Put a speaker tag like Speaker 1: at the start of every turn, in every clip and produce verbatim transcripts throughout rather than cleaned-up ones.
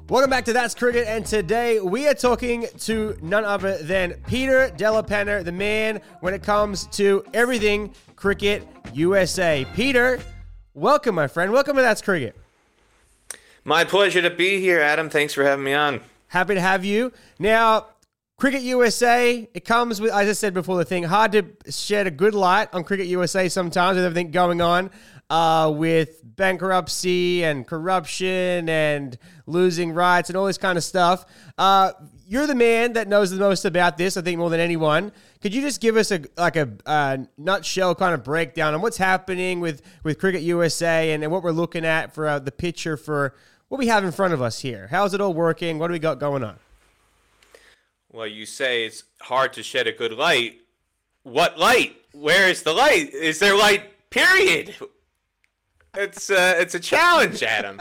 Speaker 1: Welcome back to That's Cricket, and today we are talking to none other than Peter Della Penna, the man when it comes to everything Cricket U S A. Peter, welcome, my friend. Welcome to That's Cricket.
Speaker 2: My pleasure to be here, Adam. Thanks for having me on.
Speaker 1: Happy to have you. Now, Cricket U S A, it comes with, as I said before the thing, hard to shed a good light on Cricket U S A sometimes with everything going on. Uh, with bankruptcy and corruption and losing rights and all this kind of stuff. Uh, you're the man that knows the most about this, I think, more than anyone. Could you just give us a like a, a nutshell kind of breakdown on what's happening with, with Cricket U S A and, and what we're looking at for uh, the picture for what we have in front of us here? How's it all working? What do we got going on?
Speaker 2: Well, you say it's hard to shed a good light. What light? Where is the light? Is there light, period? It's uh, it's a challenge, Adam.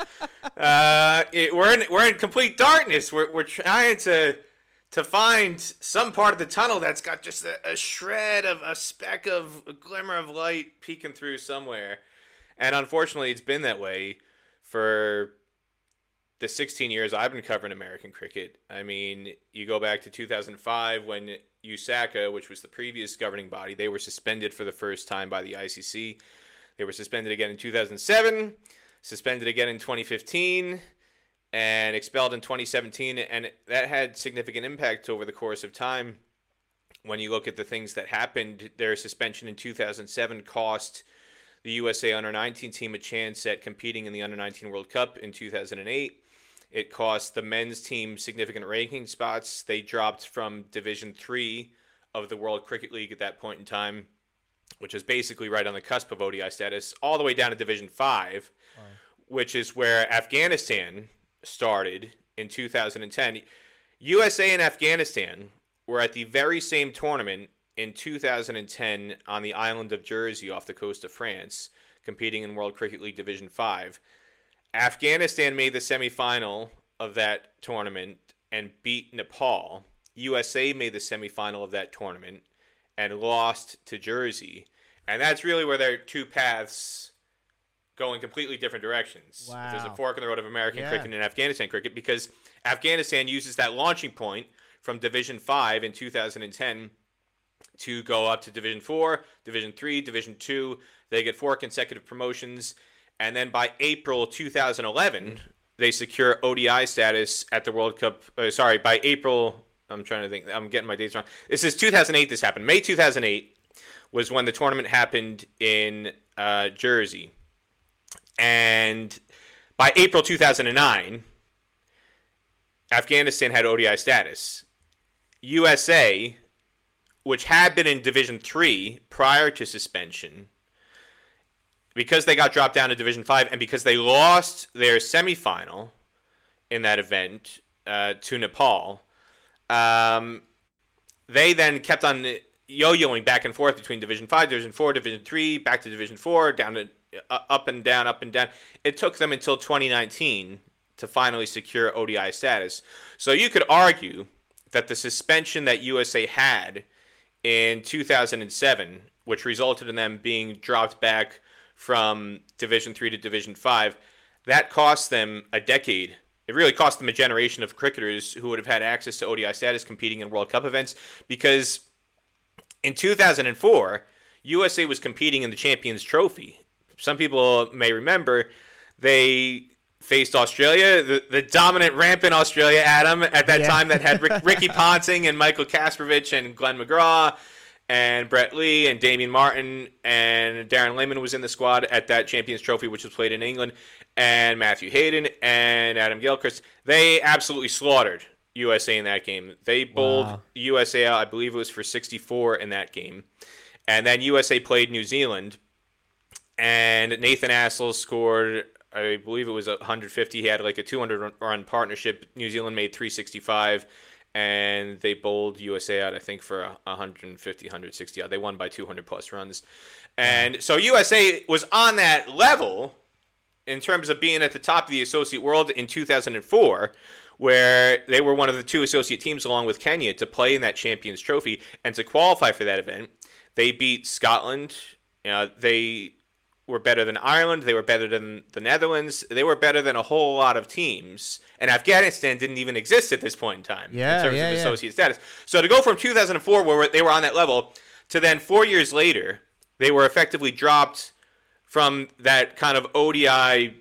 Speaker 2: Uh, it, we're in we're in complete darkness. We're we're trying to to find some part of the tunnel that's got just a, a shred of a speck of a glimmer of light peeking through somewhere. And unfortunately, it's been that way for the sixteen years I've been covering American cricket. I mean, you go back to two thousand five when U S A C A, which was the previous governing body, they were suspended for the first time by the I C C. They were suspended again in two thousand seven, suspended again in twenty fifteen, and expelled in twenty seventeen. And that had significant impact over the course of time. When you look at the things that happened, their suspension in two thousand seven cost the U S A under nineteen team a chance at competing in the under nineteen World Cup in two thousand eight. It cost the men's team significant ranking spots. They dropped from Division three of the World Cricket League at that point in time, which is basically right on the cusp of O D I status, all the way down to Division five, wow. Which is where Afghanistan started in two thousand ten. U S A and Afghanistan were at the very same tournament in two thousand ten on the island of Jersey off the coast of France, competing in World Cricket League Division five. Afghanistan made the semifinal of that tournament and beat Nepal. U S A made the semifinal of that tournament and lost to Jersey. And that's really where their two paths go in completely different directions.
Speaker 1: Wow.
Speaker 2: There's a fork in the road of American
Speaker 1: yeah.
Speaker 2: cricket and Afghanistan cricket, because Afghanistan uses that launching point from Division five in two thousand ten to go up to Division four, Division three, Division two. They get four consecutive promotions. And then by April two thousand eleven, they secure O D I status at the World Cup. Uh, sorry, by April... I'm trying to think. I'm getting my dates wrong. This is two thousand eight this happened. May two thousand eight was when the tournament happened in uh, Jersey. And by April two thousand nine, Afghanistan had O D I status. U S A, which had been in Division three prior to suspension, because they got dropped down to Division five and because they lost their semifinal in that event uh, to Nepal, Um, they then kept on yo-yoing back and forth between Division five, Division four, Division three, back to Division four, down to uh, up and down, up and down. It took them until twenty nineteen to finally secure O D I status. So you could argue that the suspension that U S A had in two thousand seven, which resulted in them being dropped back from Division three to Division five, that cost them a decade. It really cost them a generation of cricketers who would have had access to O D I status competing in World Cup events, because in two thousand four, U S A was competing in the Champions Trophy. Some people may remember they faced Australia, the, the dominant, rampant Australia, Adam, at that yeah. time that had Rick, Ricky Ponting and Michael Kasperovich and Glenn McGraw and Brett Lee and Damian Martin, and Darren Lehman was in the squad at that Champions Trophy, which was played in England, and Matthew Hayden and Adam Gilchrist. They absolutely slaughtered U S A in that game. They bowled wow. U S A out, I believe it was for sixty-four in that game. And then U S A played New Zealand, and Nathan Assel scored, I believe it was one hundred fifty. He had like a two hundred run partnership. New Zealand made three sixty-five. And they bowled U S A out, I think, for one hundred fifty, one hundred sixty. They won by two hundred plus runs. And so U S A was on that level in terms of being at the top of the associate world in two thousand four, where they were one of the two associate teams along with Kenya to play in that Champions Trophy and to qualify for that event. They beat Scotland. You know, they were better than Ireland. They were better than the Netherlands. They were better than a whole lot of teams and Afghanistan didn't even exist at this point in time
Speaker 1: Yeah,
Speaker 2: in terms
Speaker 1: yeah,
Speaker 2: of
Speaker 1: yeah.
Speaker 2: associate status. So to go from two thousand four, where they were on that level, to then four years later, they were effectively dropped from that kind of O D I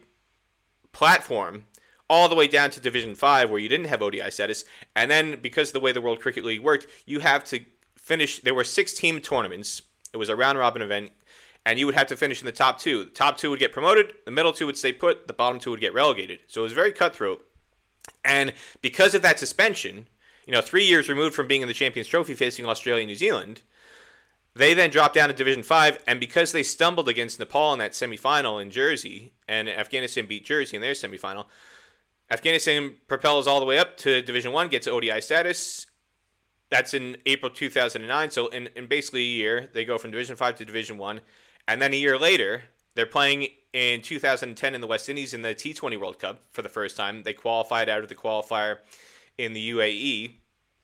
Speaker 2: platform all the way down to Division five, where you didn't have O D I status. And then because of the way the World Cricket League worked, you have to finish. There were six-team tournaments. It was a round-robin event, and you would have to finish in the top two. The top two would get promoted, the middle two would stay put, the bottom two would get relegated. So it was very cutthroat. And because of that suspension, you know, three years removed from being in the Champions Trophy facing Australia and New Zealand, they then dropped down to Division five, and because they stumbled against Nepal in that semifinal in Jersey, and Afghanistan beat Jersey in their semifinal, Afghanistan propels all the way up to Division one, gets O D I status. That's in April two thousand nine. So in, in basically a year, they go from Division five to Division one. And then a year later, they're playing in two thousand ten in the West Indies in the T twenty World Cup for the first time. They qualified out of the qualifier in the U A E,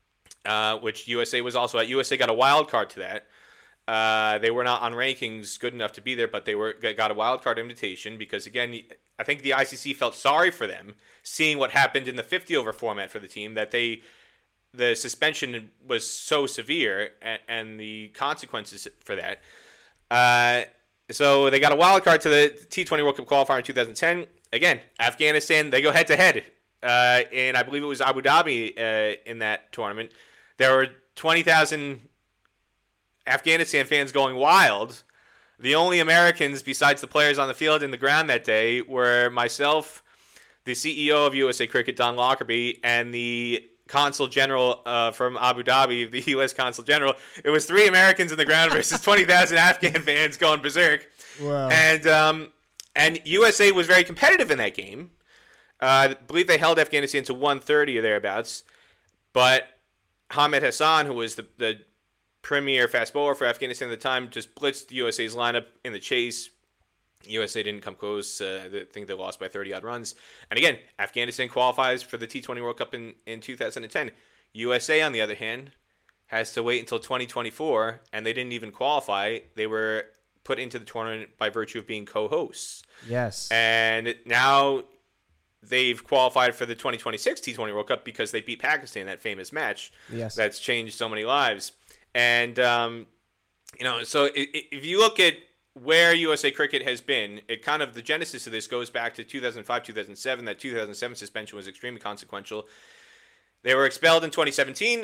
Speaker 2: uh, which U S A was also at. U S A got a wild card to that. Uh, they were not on rankings good enough to be there, but they were got a wild card invitation because, again, I think the I C C felt sorry for them, seeing what happened in the fifty over format for the team, that they the suspension was so severe and, and the consequences for that. Uh, so they got a wild card to the T twenty World Cup qualifier in two thousand ten. Again, Afghanistan, they go head to head. Uh, and I believe it was Abu Dhabi uh, in that tournament. There were twenty thousand Afghanistan fans going wild. The only Americans besides the players on the field and the ground that day were myself, the C E O of U S A Cricket, Don Lockerbie, and the Consul General uh, from Abu Dhabi, the U S Consul General. It was three Americans in the ground versus twenty thousand Afghan fans going berserk.
Speaker 1: Wow.
Speaker 2: And um, and U S A was very competitive in that game. Uh, I believe they held Afghanistan to one thirty or thereabouts. But Ahmed Hassan, who was the, the premier fast bowler for Afghanistan at the time, just blitzed U S A's lineup in the chase. U S A didn't come close. Uh, I think they lost by thirty-odd runs. And again, Afghanistan qualifies for the T twenty World Cup in, in two thousand ten. U S A, on the other hand, has to wait until twenty twenty-four, and they didn't even qualify. They were put into the tournament by virtue of being co-hosts.
Speaker 1: Yes.
Speaker 2: And now they've qualified for the twenty twenty-six T twenty World Cup because they beat Pakistan in that famous match.
Speaker 1: Yes.
Speaker 2: That's changed so many lives. And, um, you know, so if you look at where U S A Cricket has been, it kind of, the genesis of this goes back to two thousand five, two thousand seven. That two thousand seven suspension was extremely consequential. They were expelled in twenty seventeen.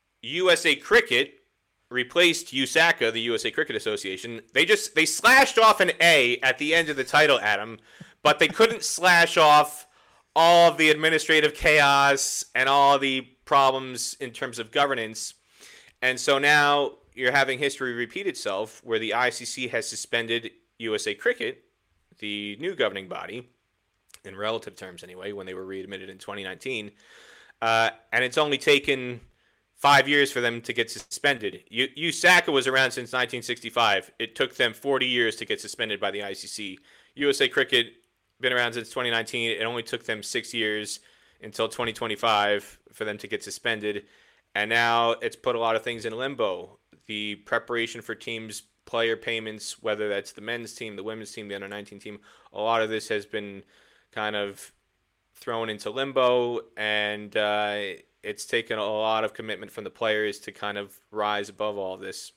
Speaker 2: U S A Cricket replaced U S A C A, the U S A Cricket Association. They just, they slashed off an A at the end of the title, Adam, but they couldn't slash off all of the administrative chaos and all the problems in terms of governance. And so now you're having history repeat itself, where the I C C has suspended U S A Cricket, the new governing body, in relative terms anyway, when they were readmitted in twenty nineteen. Uh, and it's only taken five years for them to get suspended. U- U S A C A was around since nineteen sixty-five. It took them forty years to get suspended by the I C C. U S A Cricket, been around since twenty nineteen. It only took them six years until twenty twenty-five for them to get suspended. And now it's put a lot of things in limbo. The preparation for teams' player payments, whether that's the men's team, the women's team, the under nineteen team, a lot of this has been kind of thrown into limbo, and uh, it's taken a lot of commitment from the players to kind of rise above all of this.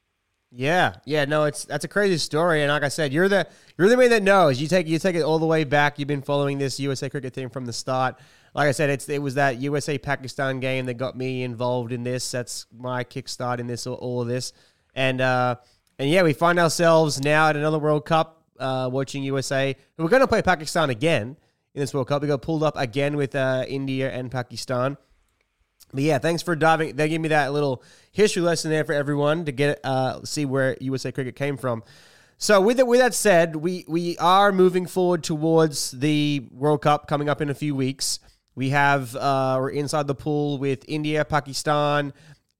Speaker 1: Yeah, yeah, no, it's that's a crazy story, and like I said, you're the you're the man that knows. You take you take it all the way back. You've been following this U S A Cricket thing from the start. Like I said, it's it was that U S A Pakistan game that got me involved in this. That's my kickstart in this all of this, and uh, and yeah, we find ourselves now at another World Cup, uh, watching U S A. We're going to play Pakistan again in this World Cup. We got pulled up again with uh, India and Pakistan. But yeah, thanks for diving. They gave me that little history lesson there for everyone to get uh, see where U S A Cricket came from. So with it, with that said, we we are moving forward towards the World Cup coming up in a few weeks. We have uh, we're inside the pool with India, Pakistan,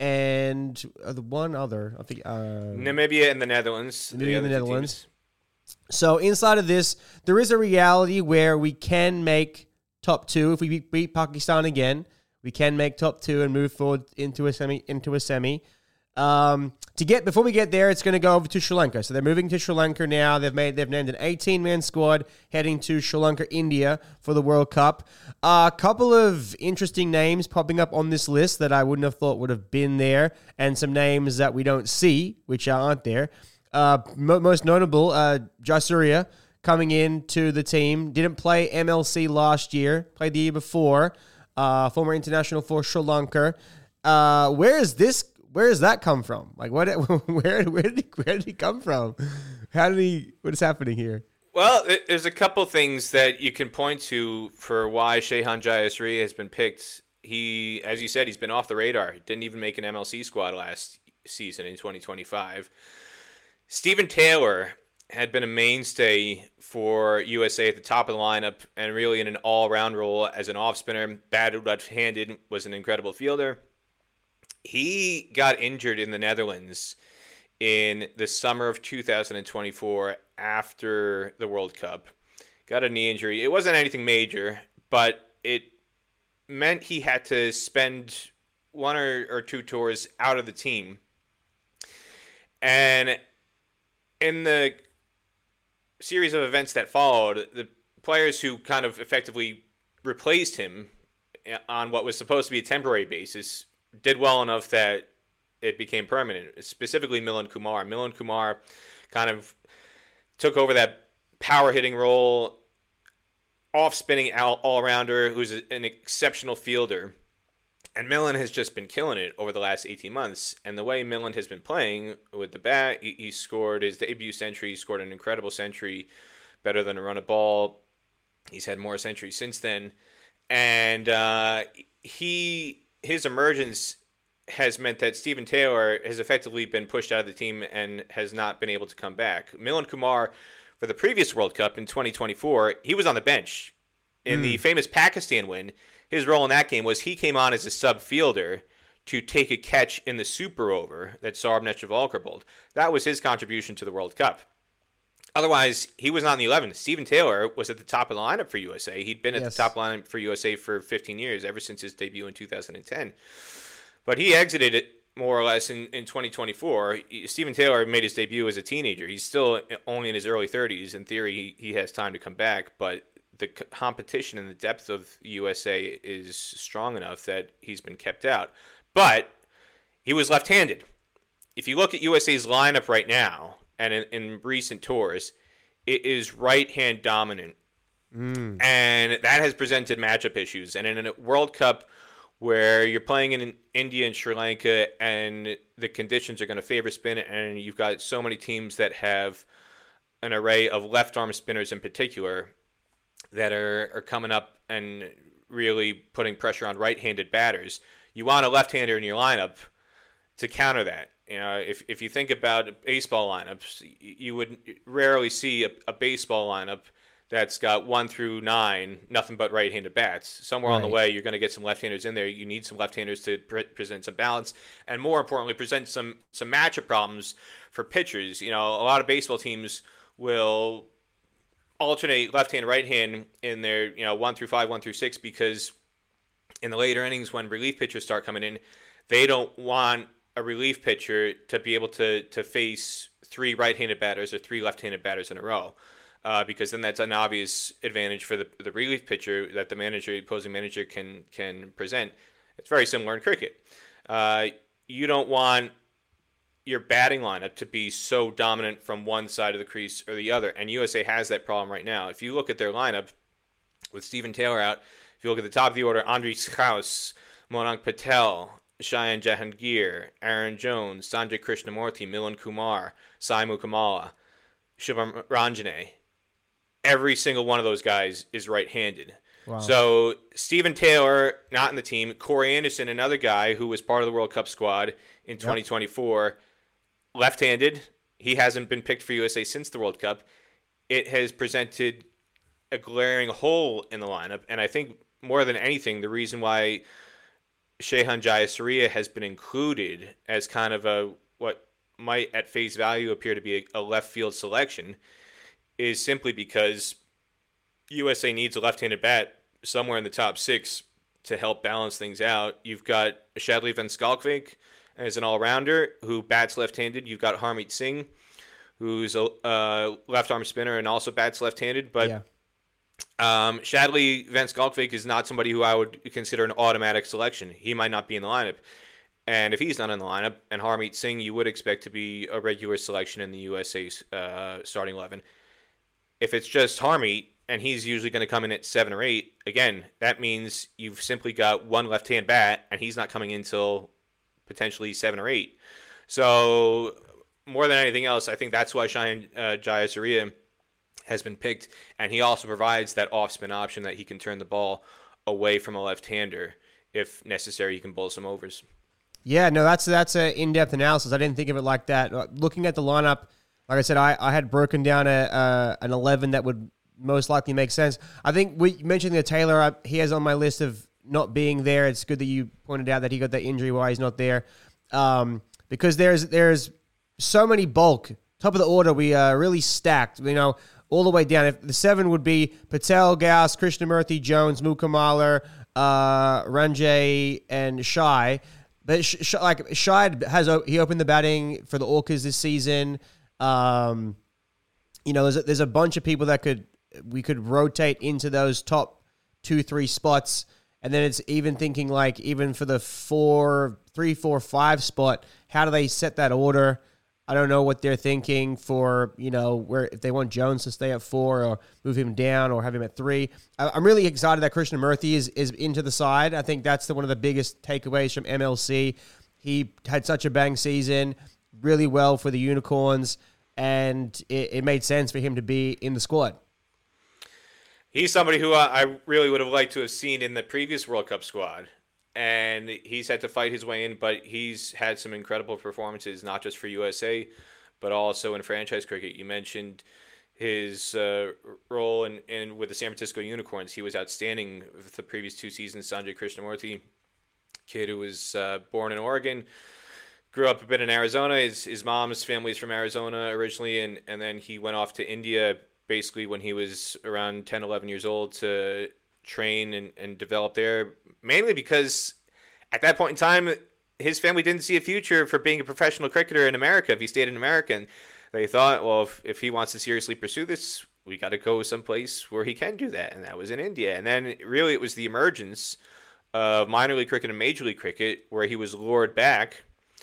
Speaker 1: and uh, the one other I think uh,
Speaker 2: Namibia and the Netherlands.
Speaker 1: Namibia and the
Speaker 2: other two
Speaker 1: Netherlands.
Speaker 2: teams.
Speaker 1: So inside of this, there is a reality where we can make top two if we beat, beat Pakistan again. We can make top two and move forward into a semi. Into a semi. Um, to get before we get there, it's going to go over to Sri Lanka. So they're moving to Sri Lanka now. They've made they've named an eighteen-man squad heading to Sri Lanka, India for the World Cup. A uh, couple of interesting names popping up on this list that I wouldn't have thought would have been there, and some names that we don't see, which aren't there. Uh, mo- most notable, uh, Jayasuriya coming in to the team. Didn't play M L C last year. Played the year before. Uh, former international for Sri Lanka. Uh, where is this? Where does that come from? Like, what? Where? Where did he? Where did he come from? How did he? What is happening here?
Speaker 2: Well, there's a couple things that you can point to for why Shehan Jayasuriya has been picked. He, as you said, he's been off the radar. He didn't even make an M L C squad last season in twenty twenty-five. Stephen Taylor had been a mainstay for U S A at the top of the lineup and really in an all-around role as an off-spinner. Batted left-handed, was an incredible fielder. He got injured in the Netherlands in the summer of two thousand twenty-four after the World Cup. Got a knee injury. It wasn't anything major, but it meant he had to spend one or, or two tours out of the team. And in the series of events that followed, the players who kind of effectively replaced him on what was supposed to be a temporary basis did well enough that it became permanent, specifically Milind Kumar. Milind Kumar kind of took over that power hitting role, off-spinning all-rounder who's an exceptional fielder. And Milind has just been killing it over the last eighteen months. And the way Milind has been playing with the bat, he, he scored his debut century, he scored an incredible century, better than a run of ball. He's had more centuries since then. And uh, he his emergence has meant that Stephen Taylor has effectively been pushed out of the team and has not been able to come back. Milind Kumar, for the previous World Cup in twenty twenty-four, he was on the bench. In mm. the famous Pakistan win, his role in that game was he came on as a sub fielder to take a catch in the super over that Saurabh Netravalkar bowled. That was his contribution to the World Cup. Otherwise, he was not in the eleven. Stephen Taylor was at the top of the lineup for U S A. He'd been at yes. the top lineup for U S A for fifteen years, ever since his debut in two thousand ten. But he exited it more or less in, in twenty twenty-four. Stephen Taylor made his debut as a teenager. He's still only in his early thirties. In theory, he, he has time to come back, but the competition and the depth of U S A is strong enough that he's been kept out. But he was left-handed. If you look at U S A's lineup right now and in, in recent tours, it is right-hand dominant. Mm. And that has presented matchup issues. And in a World Cup where you're playing in India and Sri Lanka and the conditions are going to favor spin, and you've got so many teams that have an array of left-arm spinners in particular that are, are coming up and really putting pressure on right-handed batters, you want a left-hander in your lineup to counter that. You know, if if you think about baseball lineups, you would rarely see a, a baseball lineup that's got one through nine, nothing but right-handed bats. Somewhere right. on the way, you're going to get some left-handers in there. You need some left-handers to pre- present some balance, and more importantly, present some some matchup problems for pitchers. You know, a lot of baseball teams will alternate left-hand, right-hand in their, you know, one through five, one through six, because in the later innings when relief pitchers start coming in, they don't want a relief pitcher to be able to to face three right-handed batters or three left-handed batters in a row. Uh, because then that's an obvious advantage for the the relief pitcher that the manager, opposing manager, can can present. It's very similar in cricket. Uh, you don't want your batting lineup to be so dominant from one side of the crease or the other, and U S A has that problem right now. If you look at their lineup with Stephen Taylor out, if you look at the top of the order, Andre Strauss, Monank Patel, Shayan Jahangir, Aaron Jones, Sanjay Krishnamurti, Milind Kumar, Saimu Kamala, Shivam Ranjane. Every single one of those guys is right-handed. Wow. So Stephen Taylor, not in the team. Corey Anderson, another guy who was part of the World Cup squad in yep. twenty twenty-four, left-handed. He hasn't been picked for U S A since the World Cup. It has presented a glaring hole in the lineup, and I think more than anything, the reason why Shehan Jayasuriya has been included as kind of a what might at face value appear to be a, a left field selection is simply because U S A needs a left-handed bat somewhere in the top six to help balance things out. You've got Shadley Van Schalkwijk as an all-rounder who bats left-handed. You've got Harmeet Singh, who's a uh, left-arm spinner and also bats left-handed. But
Speaker 1: Yeah.
Speaker 2: um, Shadley Van Skalkvik is not somebody who I would consider an automatic selection. He might not be in the lineup. And if he's not in the lineup, and Harmeet Singh, you would expect to be a regular selection in the U S A uh, starting eleven. If it's just Harmeet, and he's usually going to come in at seven or eight, again, that means you've simply got one left-hand bat, and he's not coming in until potentially seven or eight. So more than anything else, I think that's why Cheyenne uh, Jayasuriya has been picked, and he also provides that off-spin option that he can turn the ball away from a left-hander. If necessary, he can bowl some overs.
Speaker 1: Yeah, no, that's that's an in-depth analysis. I didn't think of it like that. Uh, Looking at the lineup, like I said, I, I had broken down a, a an eleven that would most likely make sense. I think we mentioned the Taylor. I, he has on my list of not being there. It's good that you pointed out that he got that injury while he's not there, um, because there's there's so many bulk. Top of the order, we are really stacked. You know, all the way down. If the seven would be Patel, Gauss, Krishnamurthy, Jones, Mukkamala, uh, Ranjay, and Shai. But Sh- Sh- like Shai has he opened the batting for the Orcas this season. Um, you know, there's a, there's a bunch of people that could we could rotate into those top two three spots, and then it's even thinking like even for the four three four five spot, how do they set that order? I don't know what they're thinking for, you know, where if they want Jones to stay at four or move him down or have him at three. I, I'm really excited that Krishnamurthy is is into the side. I think that's the, one of the biggest takeaways from M L C. He had such a bang season, really well for the Unicorns, and it, it made sense for him to be in the squad.
Speaker 2: He's somebody who I I really would have liked to have seen in the previous World Cup squad. And he's had to fight his way in, but he's had some incredible performances, not just for U S A, but also in franchise cricket. You mentioned his uh, role in, in with the San Francisco Unicorns. He was outstanding with the previous two seasons. Sanjay Krishnamurthy, kid who was uh, born in Oregon, grew up a bit in Arizona. His, his mom's family is from Arizona originally, and, and then he went off to India basically when he was around ten, eleven years old to train and, and develop there, mainly because at that point in time, his family didn't see a future for being a professional cricketer in America if he stayed in America. And they thought, well, if, if he wants to seriously pursue this, we got to go someplace where he can do that. And that was in India. And then really it was the emergence of minor league cricket and major league cricket where he was lured back.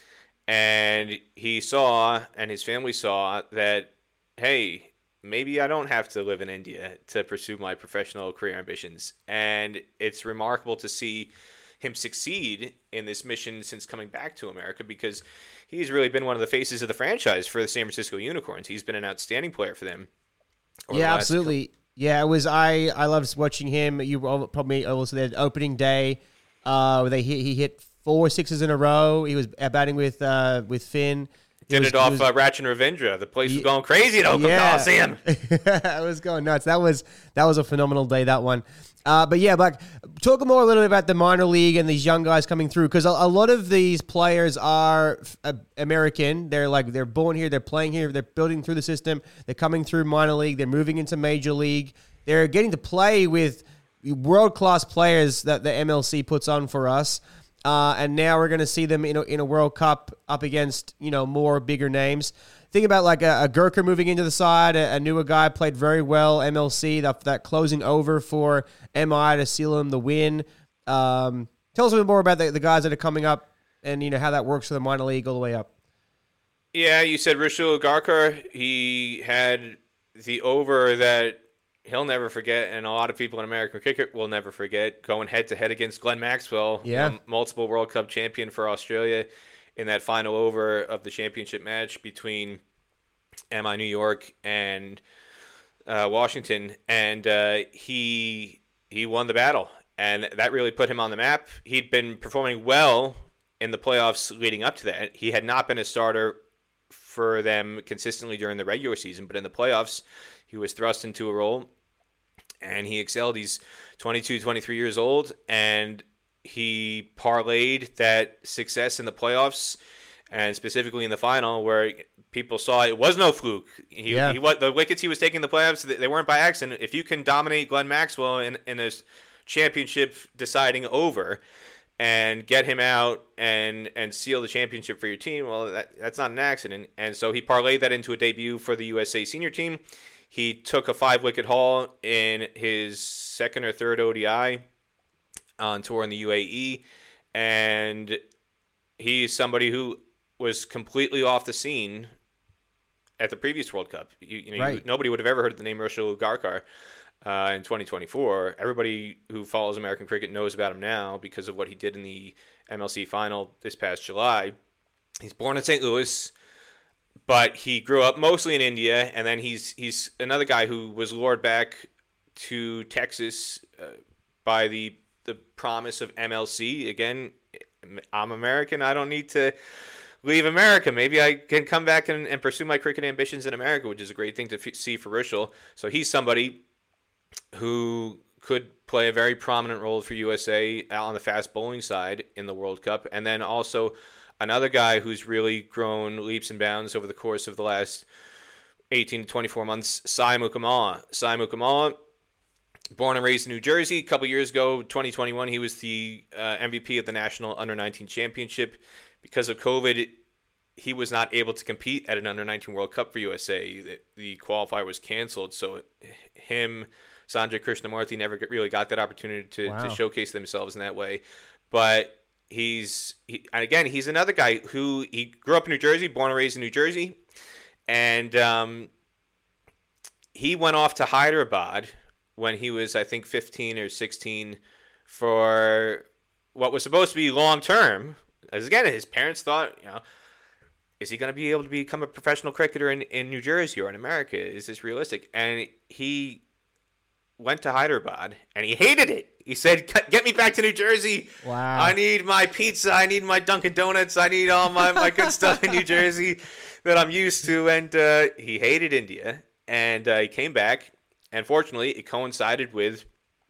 Speaker 2: And he saw, and his family saw, that, hey, maybe I don't have to live in India to pursue my professional career ambitions. And it's remarkable to see him succeed in this mission since coming back to America, because he's really been one of the faces of the franchise for the San Francisco Unicorns. He's been an outstanding player for them.
Speaker 1: Yeah, absolutely. Couple. Yeah, it was. I I loved watching him. You probably also there opening day, uh, where they hit, he hit four sixes in a row. He was batting with uh with Finn.
Speaker 2: Did
Speaker 1: was,
Speaker 2: it off
Speaker 1: was,
Speaker 2: uh, Ratchin Ravindra. The place was going crazy at Oakland
Speaker 1: yeah.
Speaker 2: Coliseum.
Speaker 1: It was going nuts. That was that was a phenomenal day, that one. Uh, but yeah, like talk more a little bit about the minor league and these young guys coming through, because a, a lot of these players are uh, American. They're like they're born here, they're playing here, they're building through the system. They're coming through minor league, they're moving into major league. They're getting to play with world class players that the M L C puts on for us. Uh, and now we're going to see them in a, in a World Cup up against, you know, more bigger names. Think about like a, a Gurkha moving into the side, a, a newer guy played very well, M L C, that, that closing over for M I to seal him the win. Um, tell us a bit more about the, the guys that are coming up and, you know, how that works for the minor league all the way up.
Speaker 2: Yeah, you said Rishul Garkar. He had the over that he'll never forget, and a lot of people in American cricket will never forget, going head-to-head against Glenn Maxwell,
Speaker 1: yeah.
Speaker 2: you know, multiple World Cup champion for Australia, in that final over of the championship match between M I New York and uh, Washington. And uh, he he won the battle, and that really put him on the map. He'd been performing well in the playoffs leading up to that. He had not been a starter for them consistently during the regular season, but in the playoffs, he was thrust into a role, and he excelled. He's twenty-two, twenty-three years old, and he parlayed that success in the playoffs, and specifically in the final, where people saw it was no fluke. He,
Speaker 1: yeah.
Speaker 2: he what the wickets he was taking in the playoffs, they weren't by accident. If you can dominate Glenn Maxwell in, in a championship deciding over, and get him out and and seal the championship for your team, well, that, that's not an accident. And so he parlayed that into a debut for the U S A senior team. He took a five-wicket haul in his second or third O D I on tour in the U A E, and he's somebody who was completely off the scene at the previous World Cup. You, you know,
Speaker 1: right.
Speaker 2: you, nobody would have ever heard of the name Rashul Garkar uh, in twenty twenty-four. Everybody who follows American cricket knows about him now because of what he did in the M L C final this past July. He's born in Saint Louis, but he grew up mostly in India, and then he's he's another guy who was lured back to Texas uh, by the the promise of M L C. Again, I'm American. I don't need to leave America. Maybe I can come back and, and pursue my cricket ambitions in America, which is a great thing to f- see for Rishal. So he's somebody who could play a very prominent role for U S A on the fast bowling side in the World Cup. And then also another guy who's really grown leaps and bounds over the course of the last eighteen to twenty-four months, Sai Mukamala. Sai Mukamala, born and raised in New Jersey. A couple years ago, twenty twenty-one, he was the uh, M V P of the National Under nineteen Championship. Because of COVID, he was not able to compete at an Under nineteen World Cup for U S A. The, the qualifier was canceled, so him, Sanjay Krishnamurthy never really got that opportunity to, wow. to showcase themselves in that way. But he's, he, and again, he's another guy who, he grew up in New Jersey, born and raised in New Jersey, and um, he went off to Hyderabad when he was, I think, fifteen or sixteen for what was supposed to be long-term. As again, his parents thought, you know, is he going to be able to become a professional cricketer in, in New Jersey or in America? Is this realistic? And he went to Hyderabad, and he hated it. He said, get me back to New Jersey.
Speaker 1: Wow.
Speaker 2: I need my pizza. I need my Dunkin' Donuts. I need all my, my good stuff in New Jersey that I'm used to. And uh, he hated India, and uh, he came back. And fortunately, it coincided with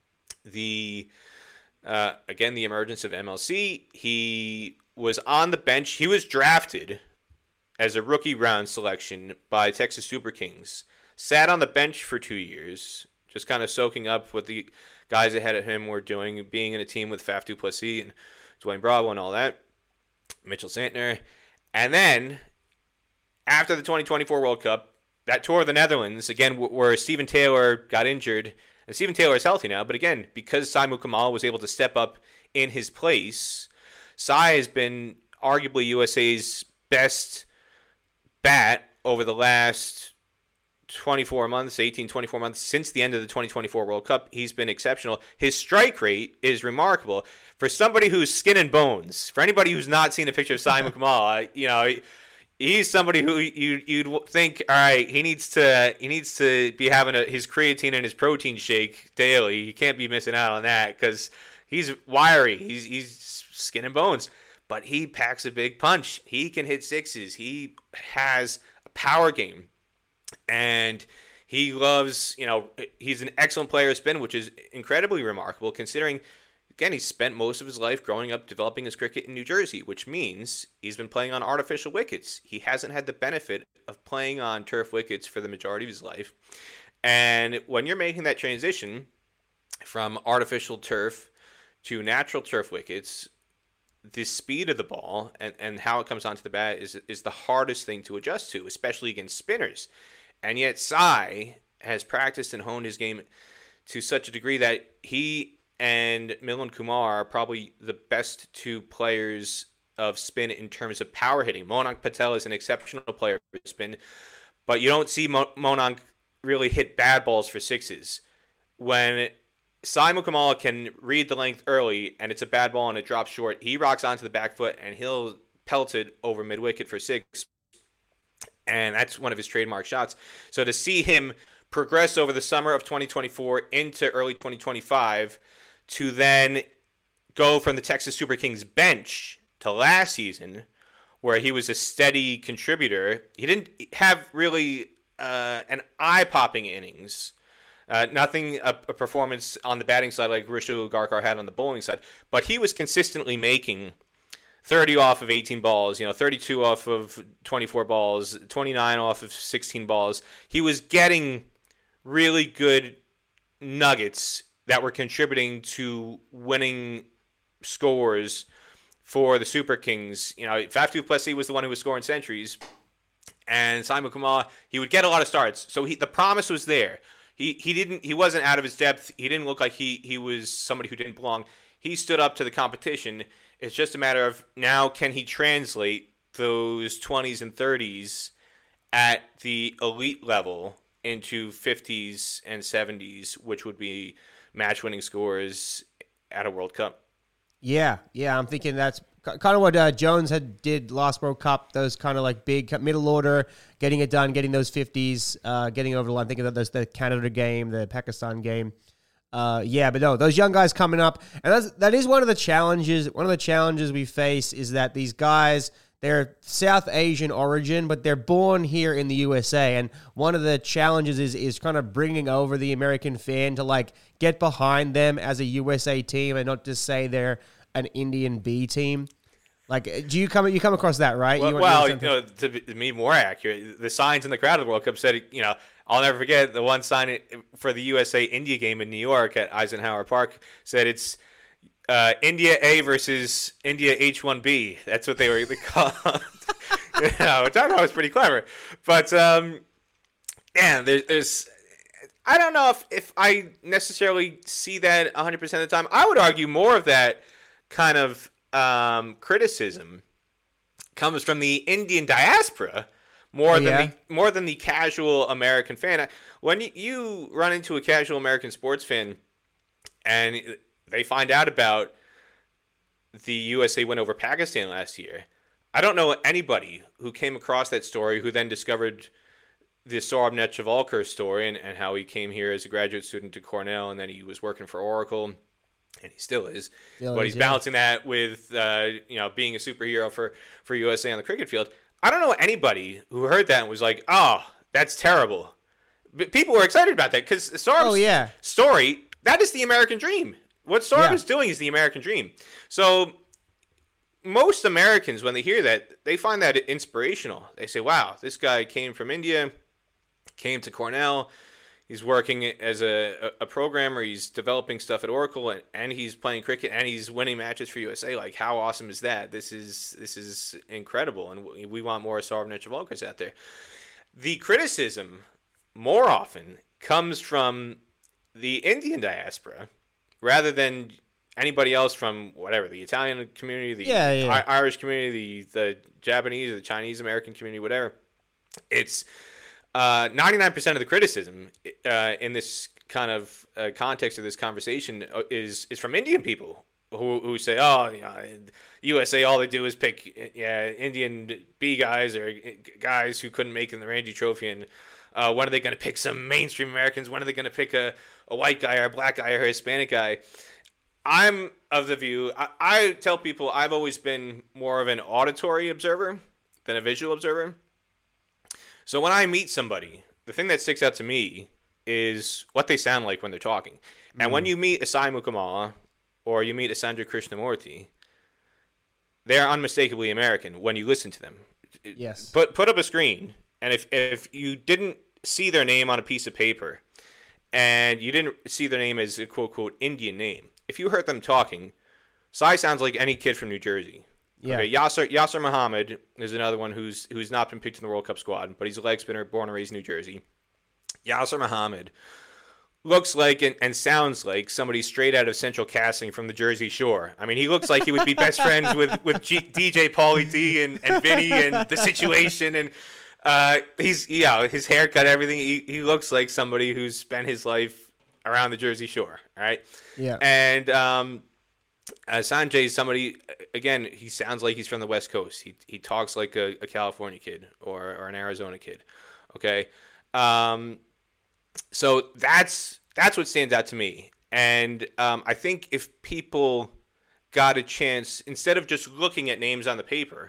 Speaker 2: the, uh, again, the emergence of M L C. He was on the bench. He was drafted as a rookie round selection by Texas Super Kings. Sat on the bench for two years, just kind of soaking up what the guys ahead of him were doing, being in a team with Faf du Plessis and Dwayne Bravo and all that, Mitchell Santner. And then, after the twenty twenty-four World Cup, that tour of the Netherlands, again, where Stephen Taylor got injured, and Stephen Taylor is healthy now, but again, because Sai Mukamala was able to step up in his place, Sai has been arguably U S A's best bat over the last twenty-four months, eighteen, twenty-four months, since the end of the twenty twenty-four World Cup. He's been exceptional. His strike rate is remarkable. For somebody who's skin and bones, for anybody who's not seen a picture of Sai Mukamala, you know, he's somebody who you, you'd think, all right, he needs to he needs to be having a, his creatine and his protein shake daily. He can't be missing out on that because he's wiry. He's he's skin and bones, but he packs a big punch. He can hit sixes. He has a power game, and he loves, you know, he's an excellent player of spin, which is incredibly remarkable considering, again, he spent most of his life growing up developing his cricket in New Jersey, which means he's been playing on artificial wickets. He hasn't had the benefit of playing on turf wickets for the majority of his life. And when you're making that transition from artificial turf to natural turf wickets, the speed of the ball and, and how it comes onto the bat is is the hardest thing to adjust to, especially against spinners. And yet Sai has practiced and honed his game to such a degree that he and Milind Kumar are probably the best two players of spin in terms of power hitting. Monank Patel is an exceptional player for spin, but you don't see Mo- Monank really hit bad balls for sixes. When Sai Mukamala can read the length early and it's a bad ball and it drops short, he rocks onto the back foot and he'll pelt it over mid-wicket for six. And that's one of his trademark shots. So to see him progress over the summer of twenty twenty-four into early twenty twenty-five to then go from the Texas Super Kings bench to last season, where he was a steady contributor. He didn't have really uh, an eye-popping innings. Uh, nothing, a, a performance on the batting side like Rishul Garkar had on the bowling side. But he was consistently making thirty off of eighteen balls, you know, thirty-two off of twenty-four balls, twenty-nine off of sixteen balls. He was getting really good nuggets that were contributing to winning scores for the Super Kings. You know, Faf du Plessis was the one who was scoring centuries, and Simon Kamala, he would get a lot of starts. So he, the promise was there. He he didn't he wasn't out of his depth. He didn't look like he he was somebody who didn't belong. He stood up to the competition. It's just a matter of now, can he translate those twenties and thirties at the elite level into fifties and seventies, which would be match-winning scores at a World Cup.
Speaker 1: Yeah, yeah, I'm thinking that's kind of what uh, Jones had did last World Cup. Those kind of like big middle order, getting it done, getting those fifties, uh, getting over the line. Thinking of those the Canada game, the Pakistan game. Uh, yeah, but no, those young guys coming up, and that's, that is one of the challenges. One of the challenges we face is that these guys, they're South Asian origin, but they're born here in the U S A. And one of the challenges is is kind of bringing over the American fan to like get behind them as a U S A team and not just say they're an Indian B team. Like, do you come you come across that, right?
Speaker 2: Well,
Speaker 1: you,
Speaker 2: well you know, to be more accurate, the signs in the crowd of the World Cup said, you know, I'll never forget the one sign for the U S A India game in New York at Eisenhower Park said it's uh, India A versus India H one B. That's what they were called. You know, which I thought was pretty clever. But, um, man, there, there's... I don't know if, if I necessarily see that one hundred percent of the time. I would argue more of that kind of um, criticism comes from the Indian diaspora more
Speaker 1: yeah.
Speaker 2: than the, more than the casual American fan. When you run into a casual American sports fan and they find out about the U S A win over Pakistan last year, I don't know anybody who came across that story who then discovered the Saurabh Netravalkar story and, and how he came here as a graduate student to Cornell and then he was working for Oracle, and he still is. Still but is, he's yeah. balancing that with uh, you know being a superhero for, for U S A on the cricket field. I don't know anybody who heard that and was like, oh, that's terrible. But people were excited about that because Saurabh's oh, yeah. story, that is the American dream. What Saurabh yeah. is doing is the American dream. So most Americans, when they hear that, they find that inspirational. They say, wow, this guy came from India, came to Cornell, he's working as a, a programmer, he's developing stuff at Oracle, and, and he's playing cricket, and he's winning matches for U S A. Like, how awesome is that? This is this is incredible, and we, we want more Saurabh Netravalkars out there. The criticism, more often, comes from the Indian diaspora, rather than anybody else from whatever, the Italian community, the
Speaker 1: yeah, yeah.
Speaker 2: I- Irish community, the, the Japanese, or the Chinese American community, whatever. It's uh, ninety-nine percent of the criticism uh, in this kind of uh, context of this conversation is is from Indian people who who say, oh, you know, U S A, all they do is pick yeah Indian B guys or guys who couldn't make it in the Ranji Trophy, and uh, when are they going to pick some mainstream Americans? When are they going to pick a, a white guy or a black guy or a Hispanic guy? I'm of the view, I, I tell people I've always been more of an auditory observer than a visual observer. So when I meet somebody, the thing that sticks out to me is what they sound like when they're talking. Mm. And when you meet Asai Mukamala or you meet Asandra Krishnamurti, they're unmistakably American when you listen to them.
Speaker 1: Yes.
Speaker 2: Put, put up a screen, and if, if you didn't see their name on a piece of paper and you didn't see their name as a quote-quote Indian name, if you heard them talking, Sai sounds like any kid from New Jersey.
Speaker 1: Yeah.
Speaker 2: Okay, Yasser Yasser Muhammad is another one who's who's not been picked in the World Cup squad, but he's a leg spinner, born and raised in New Jersey. Yasser Muhammad looks like and, and sounds like somebody straight out of Central Casting from the Jersey Shore. I mean, he looks like he would be best friends with with G, D J Paulie D and, and Vinny and The Situation, and uh, he's yeah, his haircut, everything. He he looks like somebody who's spent his life around the Jersey Shore. All right.
Speaker 1: Yeah.
Speaker 2: And um. Uh, Sanjay is somebody, again, he sounds like he's from the West Coast. He he talks like a, a California kid or, or an Arizona kid, okay? Um, so that's that's what stands out to me. And um, I think if people got a chance, instead of just looking at names on the paper,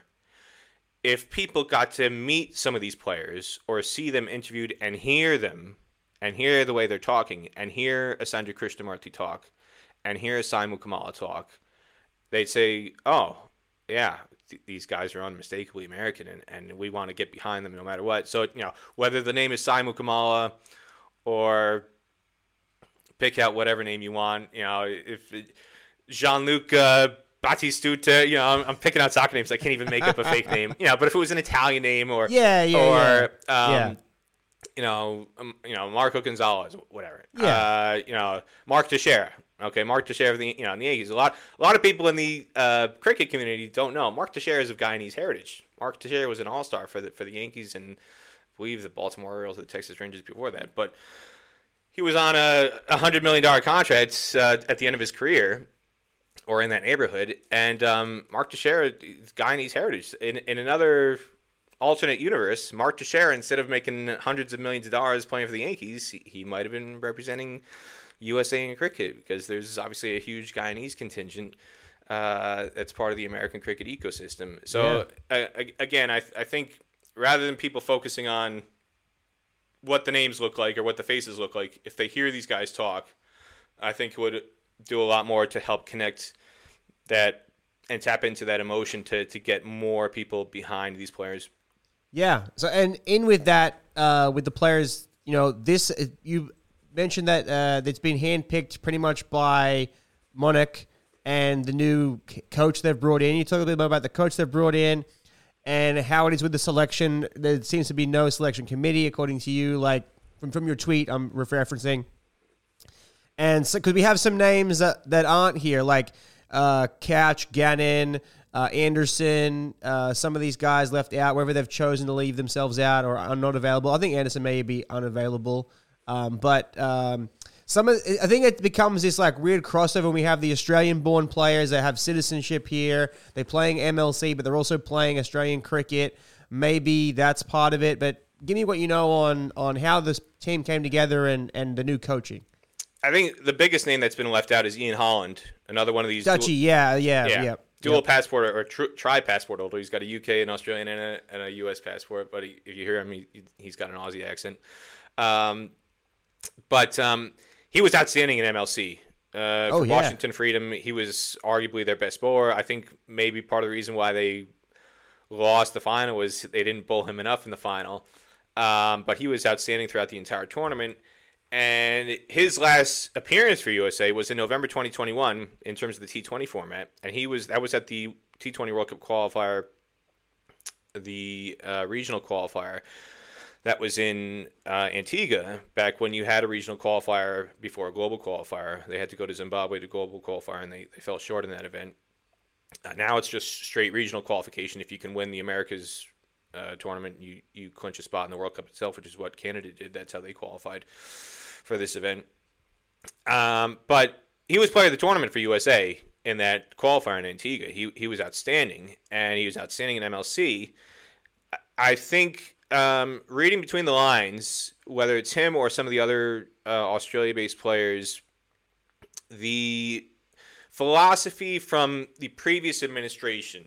Speaker 2: if people got to meet some of these players or see them interviewed and hear them and hear the way they're talking and hear Asandra Krishnamurti talk, and hear Asai Mukamala talk, they'd say, oh, yeah, th- these guys are unmistakably American, and, and we want to get behind them no matter what. So, you know, whether the name is Sai Mukamala or pick out whatever name you want, you know, if it, Jean-Luc uh, Batistuta, you know, I'm, I'm picking out soccer names. I can't even make up a fake name. You know, but if it was an Italian name or
Speaker 1: yeah, yeah,
Speaker 2: or
Speaker 1: yeah.
Speaker 2: Um,
Speaker 1: yeah.
Speaker 2: you know, um, you know, Marco Gonzalez, whatever.
Speaker 1: Yeah.
Speaker 2: Uh, you know, Mark Teixeira. Okay, Mark Teixeira of the you know in the Yankees. A lot, a lot of people in the uh, cricket community don't know Mark Teixeira is of Guyanese heritage. Mark Teixeira was an All-Star for the for the Yankees and I believe the Baltimore Orioles, the Texas Rangers before that. But he was on a, a hundred million dollar contract uh, at the end of his career, or in that neighborhood. And um, Mark Teixeira, Guyanese heritage. In in another alternate universe, Mark Teixeira, instead of making hundreds of millions of dollars playing for the Yankees, he, he might have been representing U S A in cricket, because there's obviously a huge Guyanese contingent uh, that's part of the American cricket ecosystem. So yeah. uh, again, I I think rather than people focusing on what the names look like or what the faces look like, if they hear these guys talk, I think it would do a lot more to help connect that and tap into that emotion to to get more people behind these players.
Speaker 1: Yeah. So and in with that, uh, with the players, you know, this you. mentioned that uh, it's been handpicked pretty much by Monarch and the new c- coach they've brought in. You talk a bit about the coach they've brought in and how it is with the selection. There seems to be no selection committee, according to you, like from, from your tweet I'm referencing. And so, because we have some names that, that aren't here, like uh, Couch, Gannon, uh, Anderson, uh, some of these guys left out, whether they've chosen to leave themselves out or are not available. I think Anderson may be unavailable. Um, but um, some of, I think it becomes this like weird crossover when we have the Australian-born players that have citizenship here. They're playing M L C, but they're also playing Australian cricket. Maybe that's part of it. But give me what you know on on how this team came together and, and the new coaching.
Speaker 2: I think the biggest name that's been left out is Ian Holland, another one of these.
Speaker 1: Dutchy, dual, yeah, yeah, yeah.
Speaker 2: yeah. Dual yep. passport or, or tri, tri passport holder. He's got a U K, an Australian, and a, and a U S passport. But he, if you hear him, he, he's got an Aussie accent. Um, But um, he was outstanding in M L C. Uh,
Speaker 1: oh,
Speaker 2: for
Speaker 1: yeah.
Speaker 2: Washington Freedom, he was arguably their best bowler. I think maybe part of the reason why they lost the final was they didn't bowl him enough in the final. Um, but he was outstanding throughout the entire tournament. And his last appearance for U S A was in November twenty twenty-one in terms of the T twenty format. And he was that was at the T twenty World Cup qualifier, the uh, regional qualifier. That was in uh, Antigua back when you had a regional qualifier before a global qualifier. They had to go to Zimbabwe to global qualifier, and they, they fell short in that event. Uh, now it's just straight regional qualification. If you can win the Americas uh, tournament, you, you clinch a spot in the World Cup itself, which is what Canada did. That's how they qualified for this event. Um, but he was player of the tournament for U S A in that qualifier in Antigua. He, he was outstanding, and he was outstanding in M L C. I think... Um, reading between the lines, whether it's him or some of the other uh, Australia-based players, the philosophy from the previous administration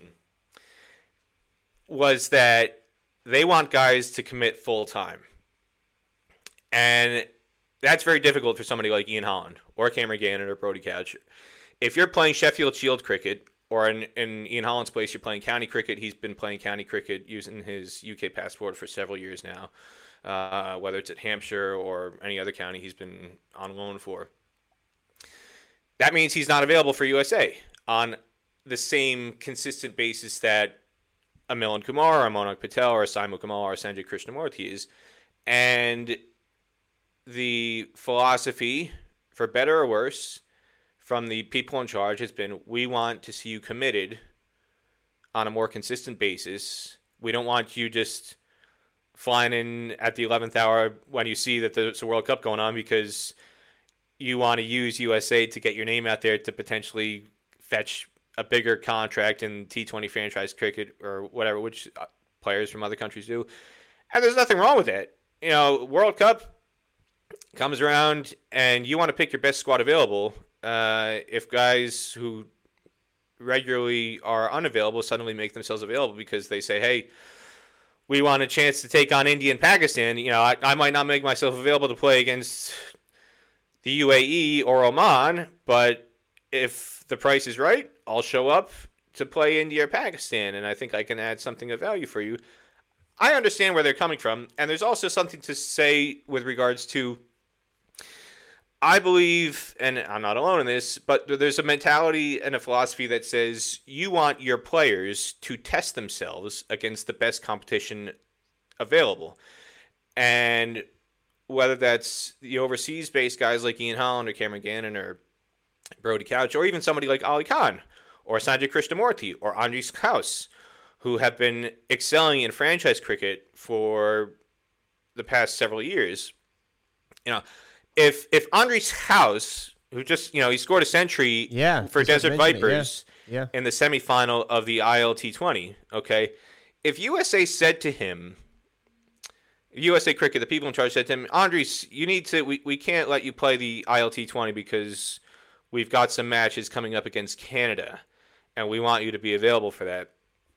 Speaker 2: was that they want guys to commit full-time. And that's very difficult for somebody like Ian Holland or Cameron Gannon or Brody Couch. If you're playing Sheffield Shield cricket, or in, in Ian Holland's place, you're playing county cricket. He's been playing county cricket using his U K passport for several years now, uh, whether it's at Hampshire or any other county he's been on loan for. That means he's not available for U S A on the same consistent basis that a Milind Kumar, or a Monak Patel, or a Saimu Kamal, or a Sanjay Krishnamurti is. And the philosophy, for better or worse, from the people in charge has been, we want to see you committed on a more consistent basis. We don't want you just flying in at the eleventh hour when you see that there's a World Cup going on because you want to use U S A to get your name out there to potentially fetch a bigger contract in T twenty franchise cricket or whatever, which players from other countries do. And there's nothing wrong with that. You know, World Cup comes around and you want to pick your best squad available. Uh, if guys who regularly are unavailable suddenly make themselves available because they say, hey, we want a chance to take on India and Pakistan, you know, I, I might not make myself available to play against the U A E or Oman, but if the price is right, I'll show up to play India or Pakistan, and I think I can add something of value for you. I understand where they're coming from, and there's also something to say with regards to I believe, and I'm not alone in this, but there's a mentality and a philosophy that says you want your players to test themselves against the best competition available. And whether that's the overseas-based guys like Ian Holland or Cameron Gannon or Brody Couch, or even somebody like Ali Khan or Sanjay Krishnamurti or Andres Kraus, who have been excelling in franchise cricket for the past several years. You know, if if Andres Kraus, who just, you know, he scored a century
Speaker 1: yeah,
Speaker 2: for Desert Vipers
Speaker 1: it, yeah. Yeah.
Speaker 2: in the semifinal of the I L T twenty, okay? If U S A said to him, U S A Cricket, the people in charge said to him, Andres, you need to, we, we can't let you play the I L T twenty because we've got some matches coming up against Canada, and we want you to be available for that.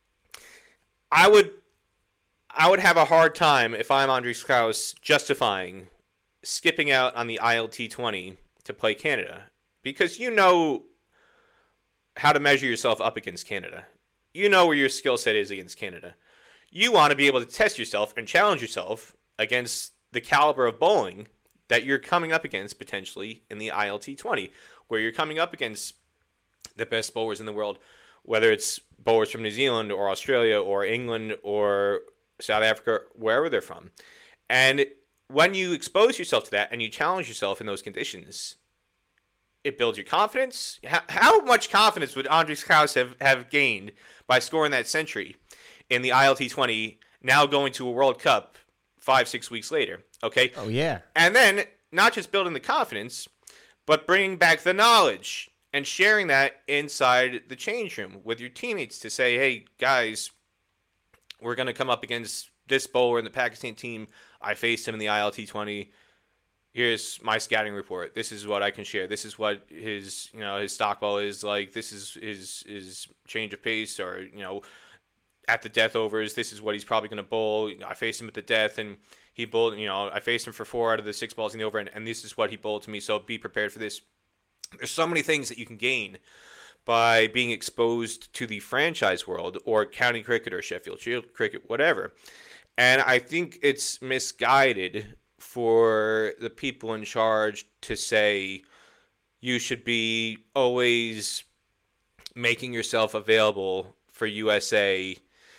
Speaker 2: I would I would have a hard time, if I'm Andres Kraus, justifying skipping out on the I L T twenty to play Canada, because you know how to measure yourself up against Canada. You know where your skill set is against Canada. You want to be able to test yourself and challenge yourself against the caliber of bowling that you're coming up against potentially in the I L T twenty, where you're coming up against the best bowlers in the world, whether it's bowlers from New Zealand or Australia or England or South Africa, wherever they're from. And when you expose yourself to that and you challenge yourself in those conditions, it builds your confidence. How, how much confidence would Andres Kraus have, have gained by scoring that century in the I L T twenty, now going to a World Cup five, six weeks later? Okay.
Speaker 1: Oh, yeah.
Speaker 2: And then not just building the confidence, but bringing back the knowledge and sharing that inside the change room with your teammates to say, hey, guys, we're going to come up against this bowler in the Pakistan team. I faced him in the I L T twenty. Here's my scouting report. This is what I can share. This is what his, you know, his stock ball is like. This is his his change of pace, or, you know, at the death overs, this is what he's probably going to bowl. I faced him at the death, and he bowled, you know, I faced him for four out of the six balls in the over, and, and this is what he bowled to me, so be prepared for this. There's so many things that you can gain by being exposed to the franchise world, or county cricket, or Sheffield Shield cricket, whatever. And I think it's misguided for the people in charge to say you should be always making yourself available for U S A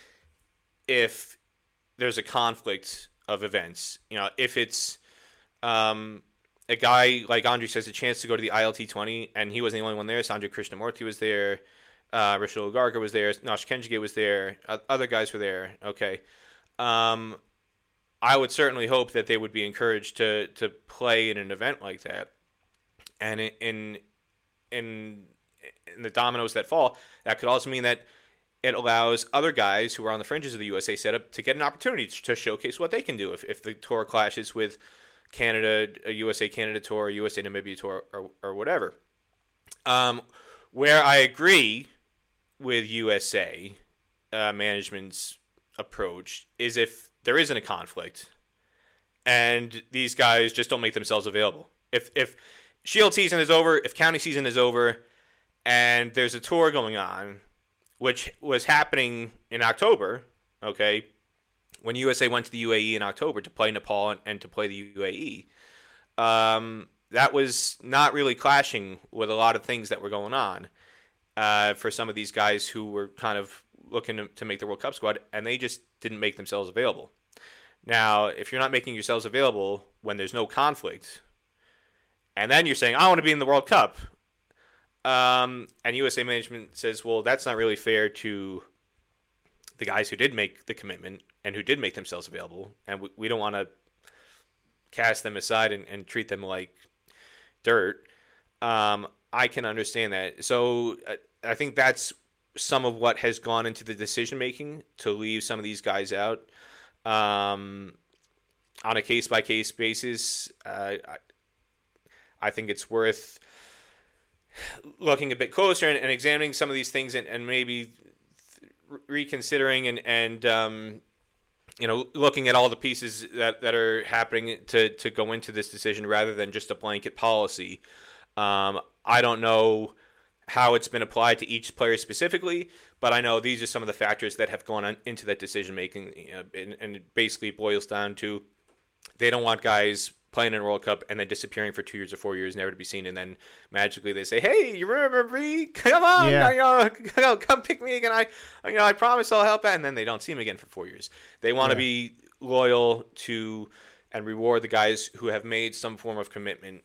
Speaker 2: if there's a conflict of events. You know, if it's um, a guy like Andres has a chance to go to the I L T twenty, and he wasn't the only one there. Sanjay Krishnamurti was there. Uh, Rachel Gargar was there. Nash Kenjige was there. Uh, other guys were there. Okay. Um, I would certainly hope that they would be encouraged to to play in an event like that. And in in in the dominoes that fall, that could also mean that it allows other guys who are on the fringes of the U S A setup to get an opportunity to showcase what they can do if, if the tour clashes with Canada, a U S A Canada tour, a U S A Namibia tour, or, or whatever. Um, where I agree with U S A uh, management's approach is if there isn't a conflict and these guys just don't make themselves available. If if Shield season is over, if county season is over, and there's a tour going on, which was happening in October, okay, when U S A went to the U A E in October to play Nepal and, and to play the U A E, um, that was not really clashing with a lot of things that were going on uh, for some of these guys who were kind of looking to, to make the World Cup squad, and they just didn't make themselves available. Now, if you're not making yourselves available when there's no conflict, and then you're saying, I want to be in the World Cup, um, and U S A management says, well, that's not really fair to the guys who did make the commitment and who did make themselves available, and we, we don't want to cast them aside and, and treat them like dirt. Um, I can understand that. So uh, I think that's some of what has gone into the decision-making to leave some of these guys out. Um, on a case-by-case basis, uh, I, I think it's worth looking a bit closer and, and examining some of these things, and, and maybe reconsidering and, and um, you know, looking at all the pieces that, that are happening to, to go into this decision rather than just a blanket policy. Um, I don't know how it's been applied to each player specifically, but I know these are some of the factors that have gone on into that decision making, you know, and, and it basically boils down to they don't want guys playing in a World Cup and then disappearing for two years or four years, never to be seen, and then magically they say, "Hey, you remember me? Come on,
Speaker 1: Yeah.
Speaker 2: you know, come, come pick me again. I, you know, I promise I'll help out." And then they don't see him again for four years. They want to
Speaker 1: Yeah.
Speaker 2: be loyal to and reward the guys who have made some form of commitment.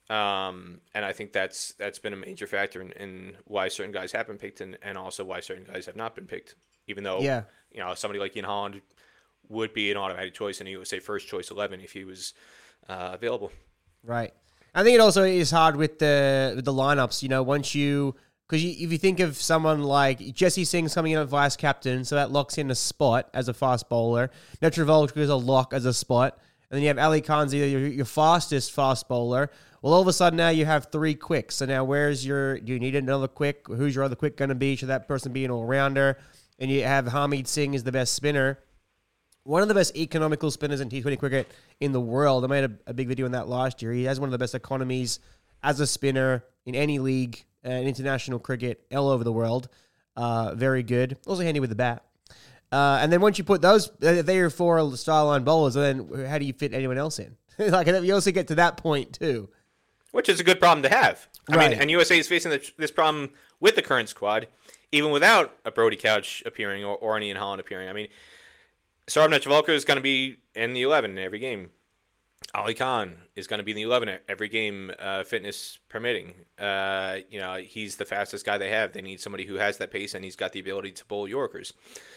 Speaker 2: Um, and I think that's that's been a major factor in, in why certain guys have been picked, and, and also why certain guys have not been picked. Even though,
Speaker 1: Yeah.
Speaker 2: you know, somebody like Ian Holland would be an automatic choice, and he would say first choice eleven if he was uh, available.
Speaker 1: Right. I think it also is hard with the with the lineups. You know, once you because you, if you think of someone like Jesse Singh's coming in as vice captain, so that locks in a spot as a fast bowler. Netravolta is a lock as a spot, and then you have Ali Khan's either your, your fastest fast bowler. Well, all of a sudden now you have three quicks. So now where's your? Do you need another quick? Who's your other quick going to be? Should that person be an all rounder? And you have Harmeet Singh is the best spinner. One of the best economical spinners in T twenty cricket in the world. I made a, a big video on that last year. He has one of the best economies as a spinner in any league, uh, in international cricket, all over the world. Uh, very good. Also handy with the bat. Uh, and then once you put those, uh, they are four style line bowlers, then how do you fit anyone else in? Like, you also get to that point too.
Speaker 2: Which is a good problem to have. I
Speaker 1: Right.
Speaker 2: mean, and U S A is facing the, this problem with the current squad, even without a Brody Couch appearing or, or an Ian Holland appearing. I mean, Saurabh Netravalkar is going to be in the eleven in every game. Ali Khan is going to be in the eleven every game, uh, fitness permitting. Uh, you know, he's the fastest guy they have. They need somebody who has that pace, and he's got the ability to bowl Yorkers.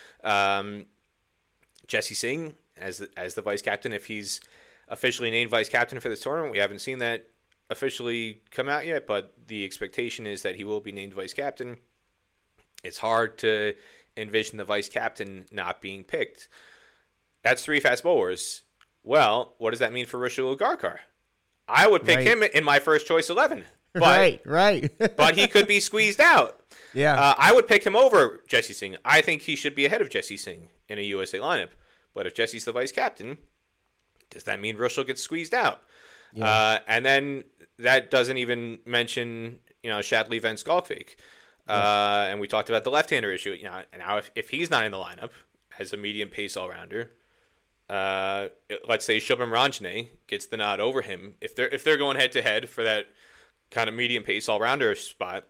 Speaker 2: Um, Jesse Singh as the, as the vice captain, if he's officially named vice captain for this tournament, we haven't seen that officially come out yet, but the expectation is that he will be named vice captain. It's hard to envision the vice captain not being picked. That's three fast bowlers. Well, what does that mean for Rushul Garkar? I would pick
Speaker 1: Right.
Speaker 2: him in my first choice eleven, but
Speaker 1: right, right.
Speaker 2: but he could be squeezed out.
Speaker 1: yeah.
Speaker 2: Uh, I would pick him over Jesse Singh. I think he should be ahead of Jesse Singh in a U S A lineup. But if Jesse's the vice captain, does that mean Rushul gets squeezed out?
Speaker 1: Yeah.
Speaker 2: Uh, and then that doesn't even mention, you know, Shadley Van Skalkvik. Uh, and we talked about the left-hander issue. You know, now if, if he's not in the lineup as a medium pace all-rounder, uh, let's say Shubham Ranjane gets the nod over him. If they're if they're going head-to-head for that kind of medium pace all-rounder spot,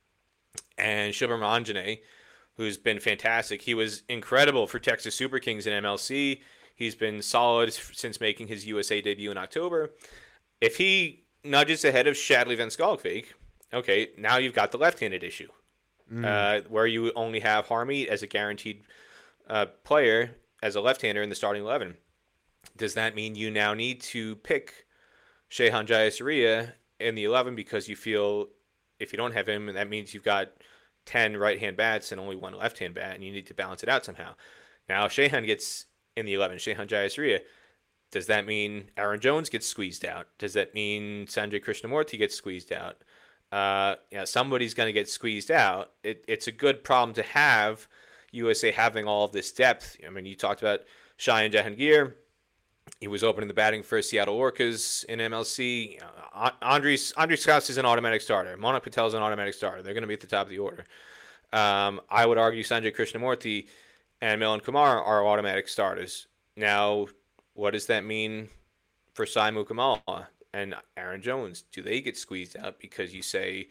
Speaker 2: and Shubham Ranjane, who's been fantastic, he was incredible for Texas Super Kings in M L C. He's been solid since making his U S A debut in October. If he nudges ahead of Shadley Van Skalkvik, okay, now you've got the left-handed issue, mm. uh, where you only have Harmeet as a guaranteed uh, player as a left-hander in the starting eleven. Does that mean you now need to pick Shehan Jayasuriya in the eleven because you feel if you don't have him, that means you've got ten right-hand bats and only one left-hand bat, and you need to balance it out somehow. Now, Shehan gets in the eleven, Shehan Jayasuriya. Does that mean Aaron Jones gets squeezed out? Does that mean Sanjay Krishnamurti gets squeezed out? Uh, yeah, somebody's going to get squeezed out. It, it's a good problem to have, U S A having all of this depth. I mean, you talked about Shayan Jahangir. He was opening the batting for Seattle Orcas in M L C. Uh, Andres Andres Strauss is an automatic starter. Monak Patel is an automatic starter. They're going to be at the top of the order. Um, I would argue Sanjay Krishnamurti and Milan Kumar are automatic starters. Now, what does that mean for Sai Mukamala and Aaron Jones? Do they get squeezed out because you say,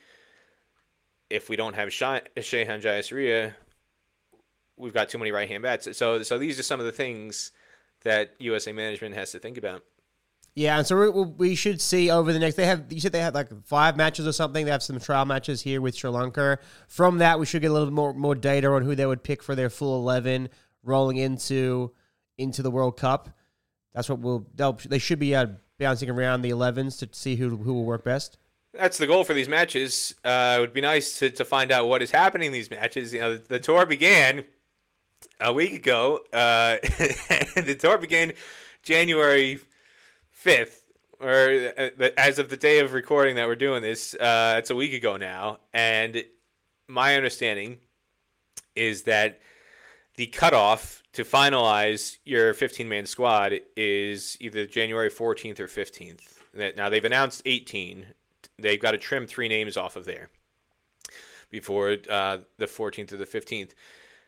Speaker 2: if we don't have Shehan Jayasuriya, we've got too many right-hand bats? So, so these are some of the things that U S A management has to think about.
Speaker 1: Yeah, and so we, we should see over the next. They have you said they had like five matches or something. They have some trial matches here with Sri Lanka. From that, we should get a little bit more more data on who they would pick for their full eleven rolling into into the World Cup. That's what we'll. They should be uh, bouncing around the elevens to see who who will work best.
Speaker 2: That's the goal for these matches. Uh, it would be nice to, to find out what is happening in these matches. You know, the, the tour began a week ago. Uh, the tour began January fifth, or uh, as of the day of recording that we're doing this, uh, it's a week ago now. And my understanding is that the cutoff to finalize your fifteen-man squad is either January fourteenth or fifteenth. Now, they've announced eighteen. They've got to trim three names off of there before uh, the fourteenth or the fifteenth.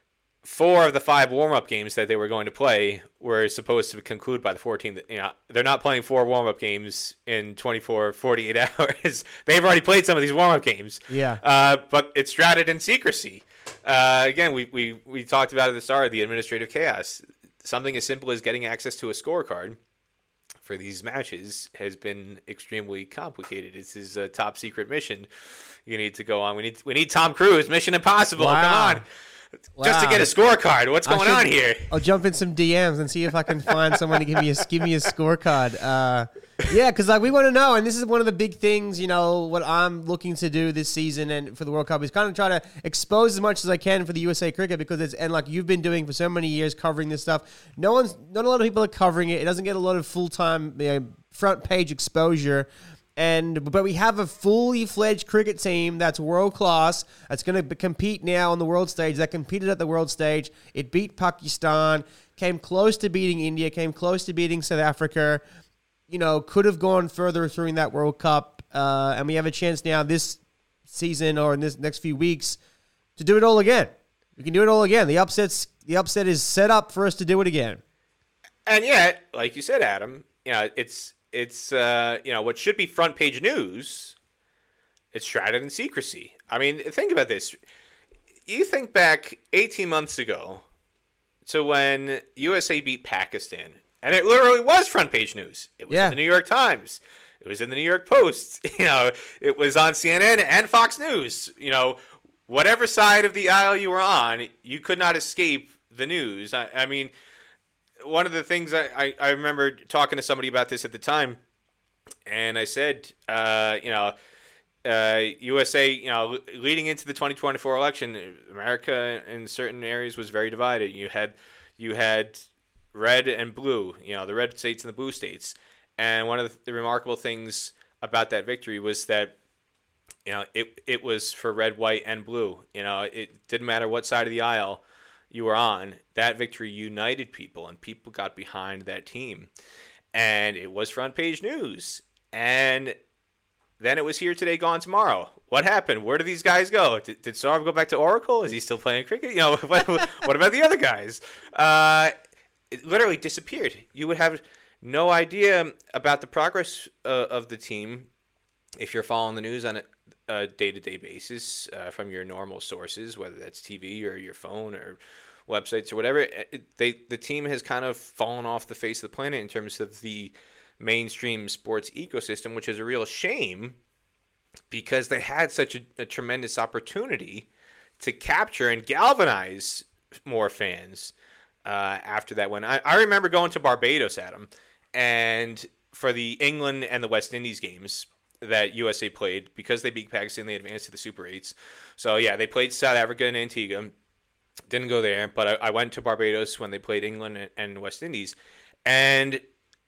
Speaker 2: four of the five warm-up games that they were going to play were supposed to conclude by the fourteenth. You know, they're not playing four warm-up games in twenty-four, forty-eight hours. They've already played some of these warm-up games.
Speaker 1: Yeah.
Speaker 2: Uh, but it's shrouded in secrecy. Uh, again, we, we, we talked about at the start, the administrative chaos. Something as simple as getting access to a scorecard for these matches has been extremely complicated. This is a top secret mission you need to go on. We need we need Tom Cruise, Mission Impossible.
Speaker 1: Wow.
Speaker 2: Come on.
Speaker 1: Wow.
Speaker 2: Just to get a scorecard. What's going
Speaker 1: should,
Speaker 2: on here?
Speaker 1: I'll jump in some D Ms and see if I can find someone to give me a give me a scorecard. Uh, yeah, because like we want to know, and this is one of the big things. You know, what I'm looking to do this season and for the World Cup is kind of try to expose as much as I can for the U S A cricket, because it's and like you've been doing for so many years covering this stuff. No one's not a lot of people are covering it. It doesn't get a lot of full time you know, front page exposure. And but we have a fully fledged cricket team that's world class. That's going to compete now on the world stage. That competed at the world stage. It beat Pakistan, came close to beating India, came close to beating South Africa. You know, could have gone further through in that World Cup. Uh, and we have a chance now this season or in this next few weeks to do it all again. We can do it all again. The upsets, the upset is set up for us to do it again.
Speaker 2: And yet, like you said, Adam, you know, it's. It's, uh, you know, what should be front page news, it's shrouded in secrecy. I mean, think about this. You think back eighteen months ago to when U S A beat Pakistan, and it literally was front page news. It was
Speaker 1: yeah.
Speaker 2: in the New York Times. It was in the New York Post. You know, it was on C N N and Fox News. You know, whatever side of the aisle you were on, you could not escape the news. I, I mean... One of the things I, I, I remember talking to somebody about this at the time, and I said, uh, you know, uh, U S A, you know, leading into the twenty twenty-four election, America in certain areas was very divided. You had you had red and blue, you know, the red states and the blue states. And one of the, the remarkable things about that victory was that, you know, it it was for red, white, and blue. You know, it didn't matter what side of the aisle you were on. That victory united people, and people got behind that team, and it was front page news. And then it was here today, gone tomorrow. What happened? Where do these guys go? Did, did Saurav go back to Oracle? Is he still playing cricket? You know, what, what about the other guys? Uh, it literally disappeared. You would have no idea about the progress uh, of the team if you're following the news on a, a day-to-day basis uh, from your normal sources, whether that's T V or your phone or websites or whatever. It, they the team has kind of fallen off the face of the planet in terms of the mainstream sports ecosystem, which is a real shame because they had such a, a tremendous opportunity to capture and galvanize more fans uh, after that win. I, I remember going to Barbados, Adam, and for the England and the West Indies games that U S A played, because they beat Pakistan, they advanced to the Super eights. So, yeah, they played South Africa and Antigua. Didn't go there, but I, I went to Barbados when they played England and, and West Indies. And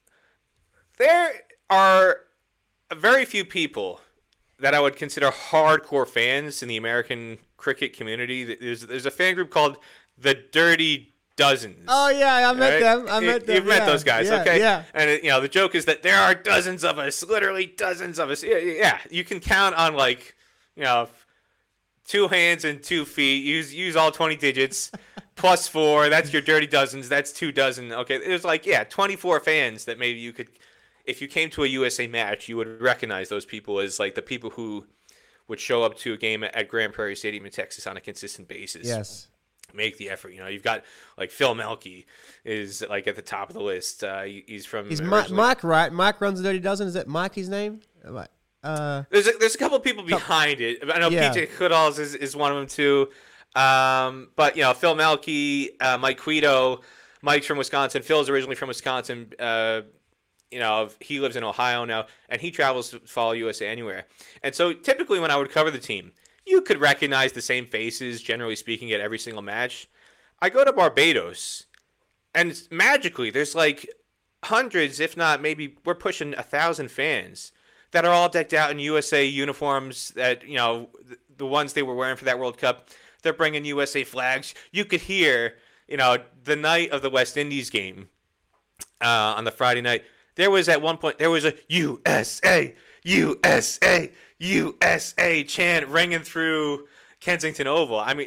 Speaker 2: there are very few people that I would consider hardcore fans in the American cricket community. There's there's a fan group called the Dirty Dozens.
Speaker 1: Oh yeah, I met
Speaker 2: right?
Speaker 1: them. I met them.
Speaker 2: You've met
Speaker 1: yeah.
Speaker 2: those guys,
Speaker 1: yeah,
Speaker 2: okay?
Speaker 1: Yeah.
Speaker 2: And you know the joke is that there are dozens of us, literally dozens of us. Yeah, yeah. You can count on like, you know, two hands and two feet. Use use all twenty digits. Plus four. That's your Dirty Dozens. That's two dozen. Okay, there's like yeah, twenty-four fans that maybe you could, if you came to a U S A match, you would recognize those people as like the people who would show up to a game at Grand Prairie Stadium in Texas on a consistent basis.
Speaker 1: Yes.
Speaker 2: Make the effort. You know, you've got like Phil Melky is like at the top of the list. Uh, he's from.
Speaker 1: He's Mike, Mike, right? Mike runs the Dirty Dozen. Is that Mike? His name? Uh,
Speaker 2: there's a, there's a couple of people behind it. I know
Speaker 1: yeah.
Speaker 2: P J Goodalls is, is one of them too. Um, but you know, Phil Melky, uh, Mike Quito, Mike's from Wisconsin. Phil's originally from Wisconsin. Uh, you know, he lives in Ohio now, and he travels to follow U S A anywhere. And so typically when I would cover the team, you could recognize the same faces, generally speaking, at every single match. I go to Barbados, and magically there's like hundreds, if not maybe we're pushing a thousand fans that are all decked out in U S A uniforms that, you know, the ones they were wearing for that World Cup. They're bringing U S A flags. You could hear, you know, the night of the West Indies game uh, on the Friday night, there was at one point, there was a U S A, U S A, U S A chant ringing through Kensington Oval. I mean, and,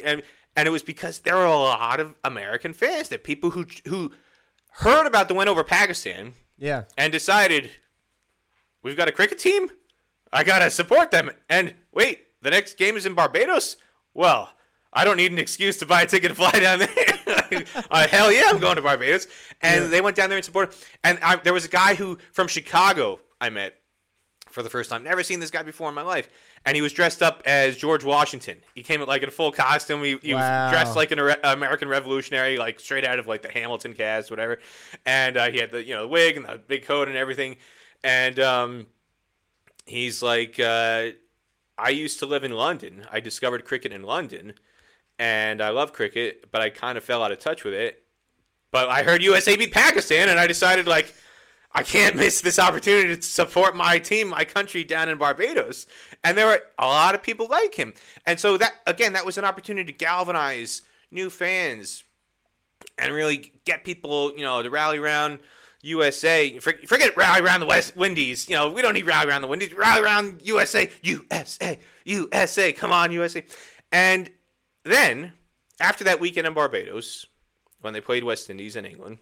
Speaker 2: And it was because there were a lot of American fans, that people who who heard about the win over Pakistan,
Speaker 1: yeah,
Speaker 2: and decided, we've got a cricket team, I gotta support them. And wait, the next game is in Barbados? Well, I don't need an excuse to buy a ticket to fly down there. uh, hell yeah, I'm going to Barbados. And yeah. they went down there and supported. And I, there was a guy who from Chicago I met for the first time. Never seen this guy before in my life. And he was dressed up as George Washington. He came like in a full costume. He, he
Speaker 1: wow.
Speaker 2: was dressed like an American Revolutionary, like straight out of like the Hamilton cast, whatever. And uh, he had the you know the wig and the big coat and everything. And um, he's like, uh, I used to live in London. I discovered cricket in London, and I love cricket, but I kind of fell out of touch with it. But I heard U S A beat Pakistan, and I decided like, I can't miss this opportunity to support my team, my country down in Barbados. And there were a lot of people like him. And so that, again, that was an opportunity to galvanize new fans and really get people, you know, to rally around U S A. Forget rally around the West Windies. You know, we don't need rally around the Windies. Rally around U S A. U S A. U S A. Come on, U S A. And then, after that weekend in Barbados, when they played West Indies and England,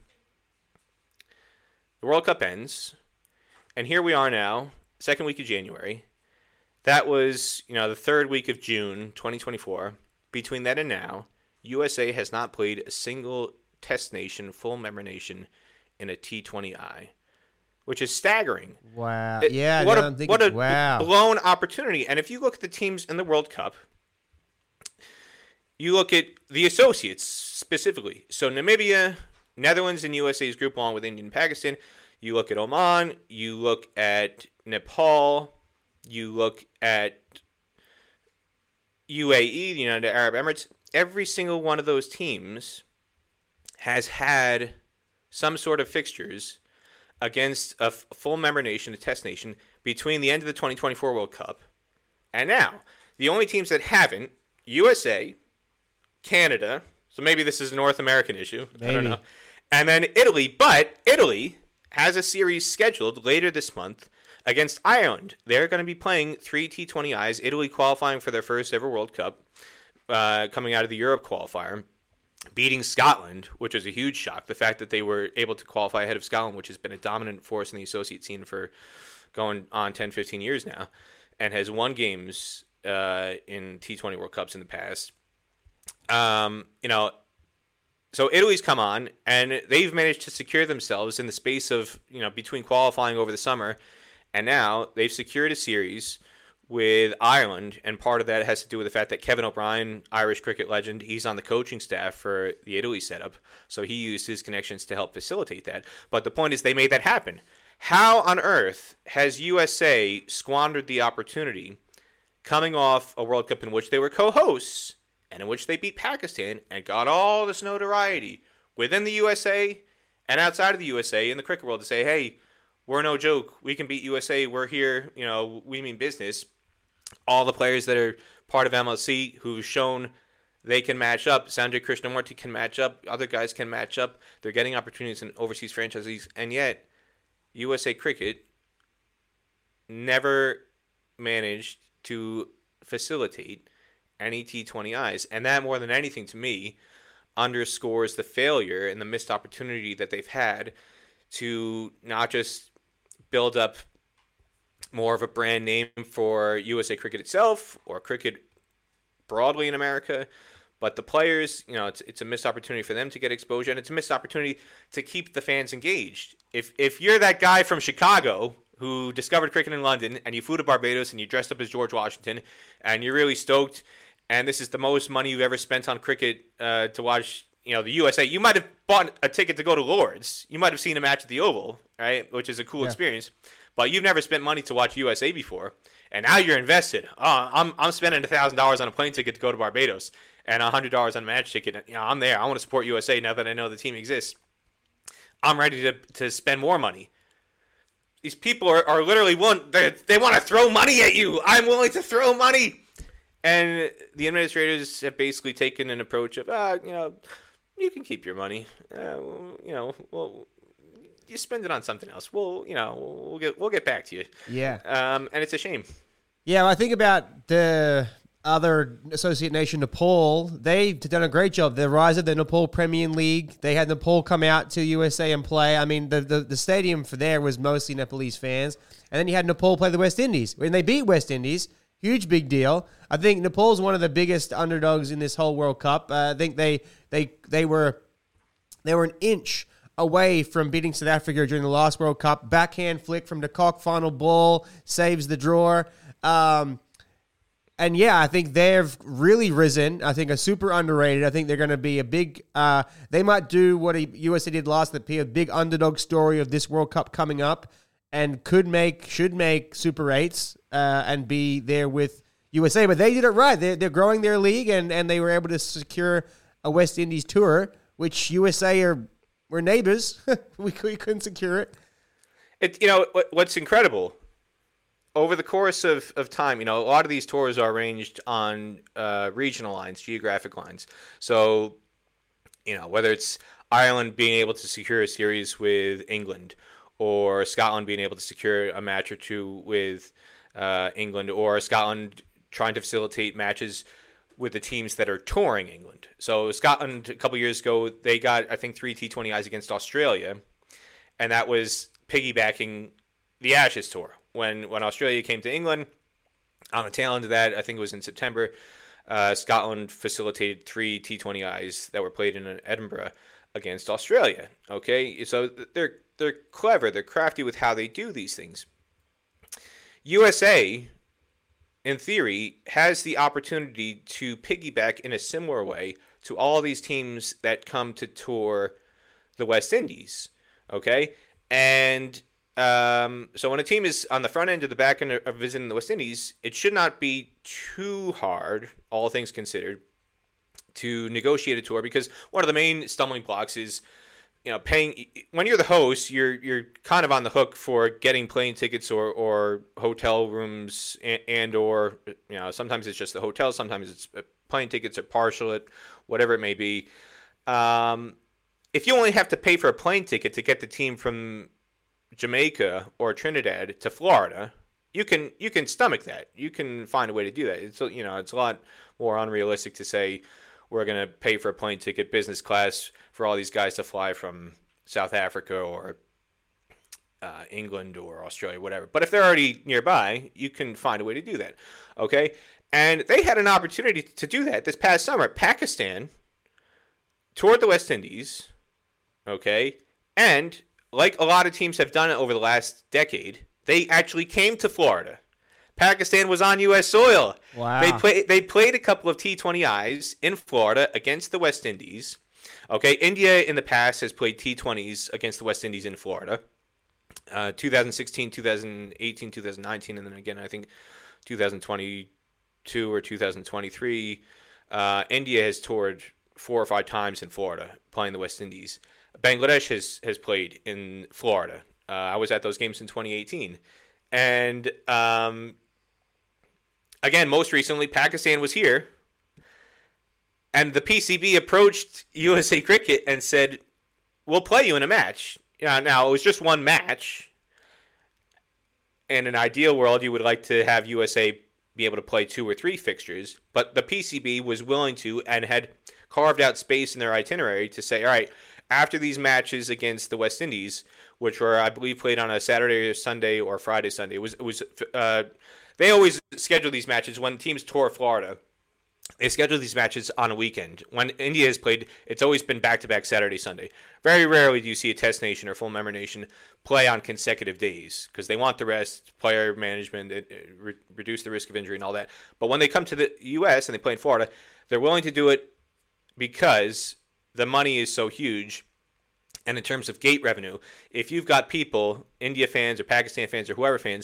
Speaker 2: the World Cup ends, and here we are now, second week of January. That was, you know, the third week of June, twenty twenty-four. Between then and now, U S A has not played a single test nation, full member nation in a T twenty I, which is staggering.
Speaker 1: Wow.
Speaker 2: It,
Speaker 1: yeah.
Speaker 2: What
Speaker 1: no,
Speaker 2: a,
Speaker 1: I'm thinking,
Speaker 2: what a
Speaker 1: wow.
Speaker 2: blown opportunity. And if you look at the teams in the World Cup, you look at the associates specifically. So Namibia, Netherlands and U S A's group along with India and Pakistan. You look at Oman, you look at Nepal, you look at U A E, the United Arab Emirates. Every single one of those teams has had some sort of fixtures against a f- full member nation, a test nation, between the end of the twenty twenty-four World Cup and now. The only teams that haven't, U S A, Canada, so maybe this is a North American issue, maybe. I don't know, and then Italy, but Italy has a series scheduled later this month against Ireland. They're going to be playing three T twenty Is, Italy qualifying for their first ever World Cup, uh, coming out of the Europe qualifier, beating Scotland, which was a huge shock. The fact that they were able to qualify ahead of Scotland, which has been a dominant force in the associate scene for going on ten, fifteen years now, and has won games uh, in T twenty World Cups in the past. Um, you know, so Italy's come on, and they've managed to secure themselves in the space of, you know, between qualifying over the summer, and now they've secured a series with Ireland, and part of that has to do with the fact that Kevin O'Brien, Irish cricket legend, he's on the coaching staff for the Italy setup, so he used his connections to help facilitate that. But the point is, they made that happen. How on earth has U S A squandered the opportunity coming off a World Cup in which they were co-hosts and in which they beat Pakistan and got all this notoriety within the U S A and outside of the U S A in the cricket world to say, hey, we're no joke. We can beat U S A. We're here. You know, we mean business. All the players that are part of M L C who've shown they can match up. Sanjay Krishnamurti can match up. Other guys can match up. They're getting opportunities in overseas franchises. And yet, U S A Cricket never managed to facilitate any T twenty Is. And that, more than anything to me, underscores the failure and the missed opportunity that they've had to not just build up more of a brand name for U S A Cricket itself or cricket broadly in America, but the players, you know, it's it's a missed opportunity for them to get exposure, and it's a missed opportunity to keep the fans engaged. If if you're that guy from Chicago who discovered cricket in London and you flew to Barbados and you dressed up as George Washington and you're really stoked, and this is the most money you've ever spent on cricket uh, to watch, you know, the U S A. You might have bought a ticket to go to Lord's. You might have seen a match at the Oval, right, which is a cool yeah. experience. But you've never spent money to watch U S A before, and now you're invested. Oh, I'm I'm spending a thousand dollars on a plane ticket to go to Barbados and a hundred dollars on a match ticket. You know, I'm there. I want to support U S A now that I know the team exists. I'm ready to to spend more money. These people are, are literally willing. They they want to throw money at you. I'm willing to throw money. And the administrators have basically taken an approach of, ah, you know, you can keep your money. Uh, you know, well, you spend it on something else. We'll, you know, we'll get we'll get back to you.
Speaker 1: Yeah.
Speaker 2: Um, and it's a shame.
Speaker 1: Yeah, well, I think about the other associate nation, Nepal, they've done a great job. The rise of the Nepal Premier League, they had Nepal come out to U S A and play. I mean, the, the, the stadium for there was mostly Nepalese fans. And then you had Nepal play the West Indies. When they beat West Indies, huge big deal. I think Nepal's one of the biggest underdogs in this whole World Cup. Uh, I think they they they were they were an inch away from beating South Africa during the last World Cup. Backhand flick from the cock, final ball, saves the draw. Um, and yeah, I think they've really risen. I think are super underrated. I think they're going to be a big, uh, they might do what a U S A did last, that be a big underdog story of this World Cup coming up, and could make, should make Super eights uh, and be there with U S A. But they did it right. They're, they're growing their league, and, and they were able to secure a West Indies tour, which U S A are, we're neighbors. we, we couldn't secure it.
Speaker 2: It, you know, what, what's incredible, over the course of, of time, you know, a lot of these tours are arranged on uh, regional lines, geographic lines. So, you know, whether it's Ireland being able to secure a series with England, or Scotland being able to secure a match or two with uh, England, or Scotland trying to facilitate matches with the teams that are touring England. So Scotland, a couple years ago, they got, I think, three T twenty Is against Australia, and that was piggybacking the Ashes tour. When when Australia came to England, on the tail end of that, I think it was in September, uh, Scotland facilitated three T twenty Is that were played in Edinburgh against Australia. Okay, so they're they're clever, they're crafty with how they do these things. U S A, in theory, has the opportunity to piggyback in a similar way to all these teams that come to tour the West Indies. Okay, and Um, so when a team is on the front end or the back end of visiting the West Indies, it should not be too hard, all things considered, to negotiate a tour, because one of the main stumbling blocks is, you know, paying. When you're the host, you're you're kind of on the hook for getting plane tickets or, or hotel rooms and, and or you know, sometimes it's just the hotel, sometimes it's plane tickets or partial it, whatever it may be. Um, if you only have to pay for a plane ticket to get the team from Jamaica or Trinidad to Florida, you can you can stomach that. You can find a way to do that. It's, you know, it's a lot more unrealistic to say we're going to pay for a plane ticket business class for all these guys to fly from South Africa or uh, England or Australia, whatever. But if they're already nearby, you can find a way to do that. Okay, and they had an opportunity to do that this past summer. Pakistan toured the West Indies. Okay, and like a lot of teams have done it over the last decade, they actually came to Florida. Pakistan was on U S soil.
Speaker 1: Wow.
Speaker 2: They play, they played a couple of T twenty Is in Florida against the West Indies. Okay, India in the past has played T twenties against the West Indies in Florida. Uh, twenty sixteen, twenty eighteen, twenty nineteen, and then again, I think twenty twenty-two or twenty twenty-three. Uh, India has toured four or five times in Florida playing the West Indies. Bangladesh has, has played in Florida. Uh, I was at those games in twenty eighteen. And um, again, most recently, Pakistan was here. And the P C B approached U S A Cricket and said, we'll play you in a match. Uh, now, it was just one match. In an ideal world, you would like to have U S A be able to play two or three fixtures. But the P C B was willing to and had carved out space in their itinerary to say, all right, after these matches against the West Indies, which were, I believe, played on a Saturday or Sunday or Friday, Sunday, it was, it was uh, they always schedule these matches when teams tour Florida. They schedule these matches on a weekend. When India has played, it's always been back-to-back Saturday, Sunday. Very rarely do you see a test nation or full member nation play on consecutive days because they want the rest, player management, it, it, re- reduce the risk of injury and all that. But when they come to the U S and they play in Florida, they're willing to do it because the money is so huge. And in terms of gate revenue, if you've got people, India fans or Pakistan fans or whoever fans,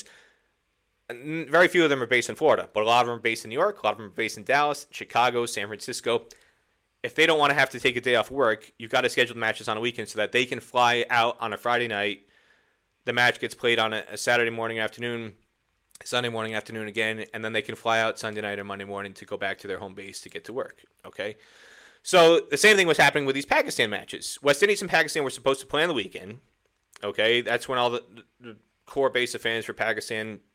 Speaker 2: very few of them are based in Florida, but a lot of them are based in New York, a lot of them are based in Dallas, Chicago, San Francisco. If they don't want to have to take a day off work, you've got to schedule matches on a weekend so that they can fly out on a Friday night. The match gets played on a, a Saturday morning, afternoon, Sunday morning, afternoon again, and then they can fly out Sunday night or Monday morning to go back to their home base to get to work, okay? So the same thing was happening with these Pakistan matches. West Indies and Pakistan were supposed to play on the weekend, okay? That's when all the, the core base of fans for Pakistan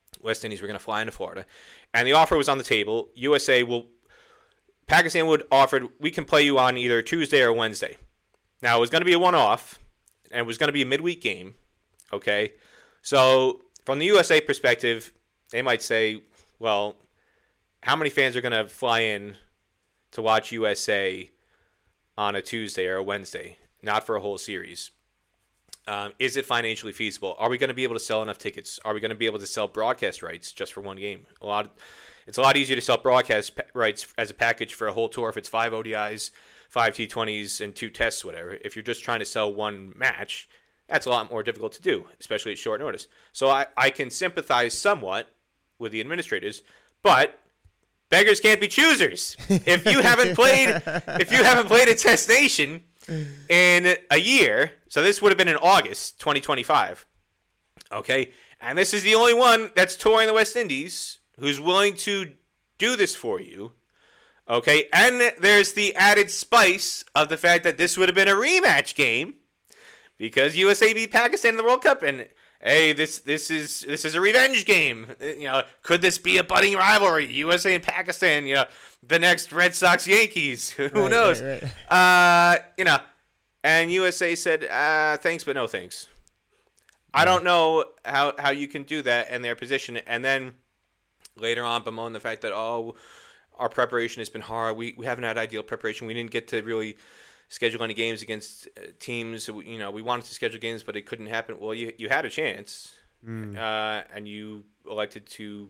Speaker 2: West Indies were going to fly into Florida, and the offer was on the table. U S A will, Pakistan would offered, we can play you on either Tuesday or Wednesday. Now, it was going to be a one-off, and it was going to be a midweek game, okay? So, from the U S A perspective, they might say, well, how many fans are going to fly in to watch U S A on a Tuesday or a Wednesday, not for a whole series? Um, is it financially feasible? Are we going to be able to sell enough tickets? Are we going to be able to sell broadcast rights just for one game? A lot. Of, it's a lot easier to sell broadcast pa- rights as a package for a whole tour if it's five O D Is, five T twenties, and two tests, whatever. If you're just trying to sell one match, that's a lot more difficult to do, especially at short notice. So I, I can sympathize somewhat with the administrators, but beggars can't be choosers. If you haven't played, if you haven't played a Test Nation in a year, so this would have been in August twenty twenty-five, okay, and this is the only one that's touring the West Indies who's willing to do this for you, okay, and there's the added spice of the fact that this would have been a rematch game because U S A beat Pakistan in the World Cup, and hey, this this is this is a revenge game. You know, could this be a budding rivalry? U S A and Pakistan, you know, the next Red Sox Yankees. Who right, knows? Right, right. Uh, you know, and U S A said, uh, thanks, but no thanks. Yeah. I don't know how, how you can do that in their position. And then later on, bemoan the fact that, oh, our preparation has been hard. We we haven't had ideal preparation. We didn't get to really schedule any games against uh, teams. You know, we wanted to schedule games, but it couldn't happen. Well, you you had a chance, mm. uh, and you elected to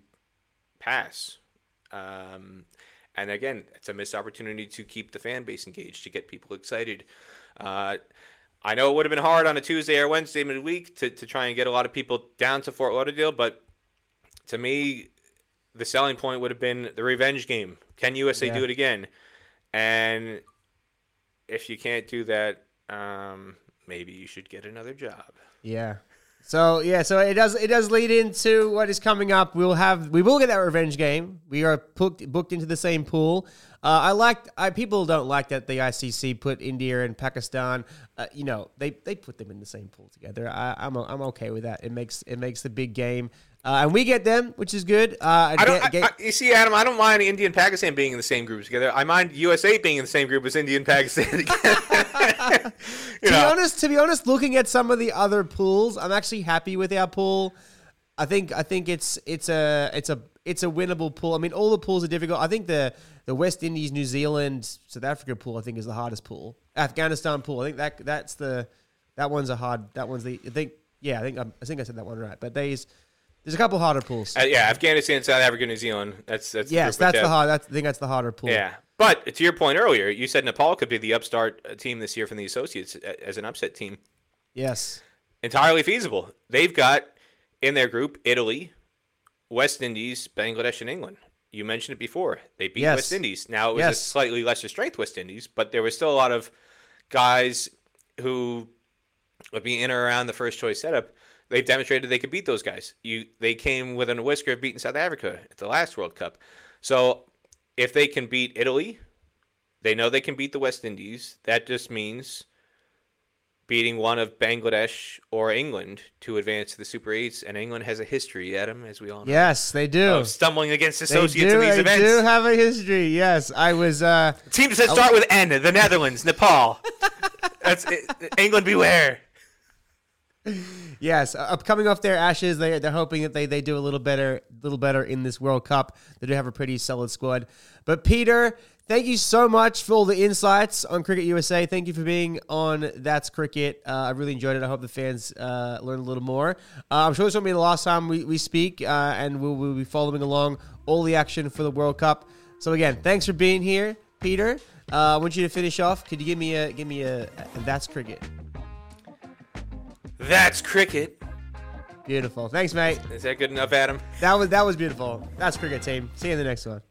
Speaker 2: pass. Um, and again, it's a missed opportunity to keep the fan base engaged, to get people excited. Uh, I know it would have been hard on a Tuesday or Wednesday midweek to, to try and get a lot of people down to Fort Lauderdale, but to me, the selling point would have been the revenge game. Can U S A yeah. do it again? And if you can't do that, um, maybe you should get another job.
Speaker 1: Yeah. So yeah, so it does it does lead into what is coming up. We'll have we will get that revenge game. We are booked booked into the same pool. Uh, I like I people don't like that the I C C put India and Pakistan. Uh, you know they, they put them in the same pool together. I, I'm I'm okay with that. It makes it makes the big game. Uh, and we get them, which is good. Uh,
Speaker 2: I don't.
Speaker 1: get, get,
Speaker 2: I, I, you see, Adam, I don't mind India and Pakistan being in the same group together. I mind U S A being in the same group as India and Pakistan together.
Speaker 1: to know. be honest, to be honest, looking at some of the other pools, I'm actually happy with our pool. I think I think it's it's a it's a it's a winnable pool. I mean, all the pools are difficult. I think the the West Indies, New Zealand, South Africa pool, I think is the hardest pool. Afghanistan pool, I think that that's the that one's a hard. That one's the I think yeah I think I'm, I think I said that one right. But there's. There's a couple harder pools.
Speaker 2: Uh, yeah, Afghanistan, South Africa, New Zealand. That's that's
Speaker 1: yes, that's the hard. That's, I think that's the harder pool.
Speaker 2: Yeah, but to your point earlier, you said Nepal could be the upstart team this year from the associates as an upset team.
Speaker 1: Yes,
Speaker 2: entirely feasible. They've got in their group Italy, West Indies, Bangladesh, and England. You mentioned it before. They beat yes. West Indies. Now it was yes. a slightly lesser strength West Indies, but there was still a lot of guys who would be in or around the first choice setup. They've demonstrated they could beat those guys. You, they came within a whisker of beating South Africa at the last World Cup. So if they can beat Italy, they know they can beat the West Indies. That just means beating one of Bangladesh or England to advance to the Super Eights. And England has a history, Adam, as we all know.
Speaker 1: Yes, they do.
Speaker 2: Of stumbling against associates
Speaker 1: they do,
Speaker 2: in these
Speaker 1: they
Speaker 2: events.
Speaker 1: They do have a history, yes. I was... Uh,
Speaker 2: Teams that start with N, the Netherlands, Nepal. That's it. England beware.
Speaker 1: Yes, uh, coming off their ashes, they they're hoping that they, they do a little better, little better in this World Cup. They do have a pretty solid squad. But Peter, thank you so much for all the insights on Cricket U S A. Thank you for being on That's Cricket. Uh, I really enjoyed it. I hope the fans uh, learn a little more. Uh, I'm sure this won't be the last time we we speak, uh, and we'll, we'll be following along all the action for the World Cup. So again, thanks for being here, Peter. Uh, I want you to finish off. Could you give me a give me a, a That's Cricket?
Speaker 2: That's cricket.
Speaker 1: Beautiful. Thanks, mate.
Speaker 2: Is that good enough, Adam?
Speaker 1: That was that was beautiful. That's cricket, team. See you in the next one.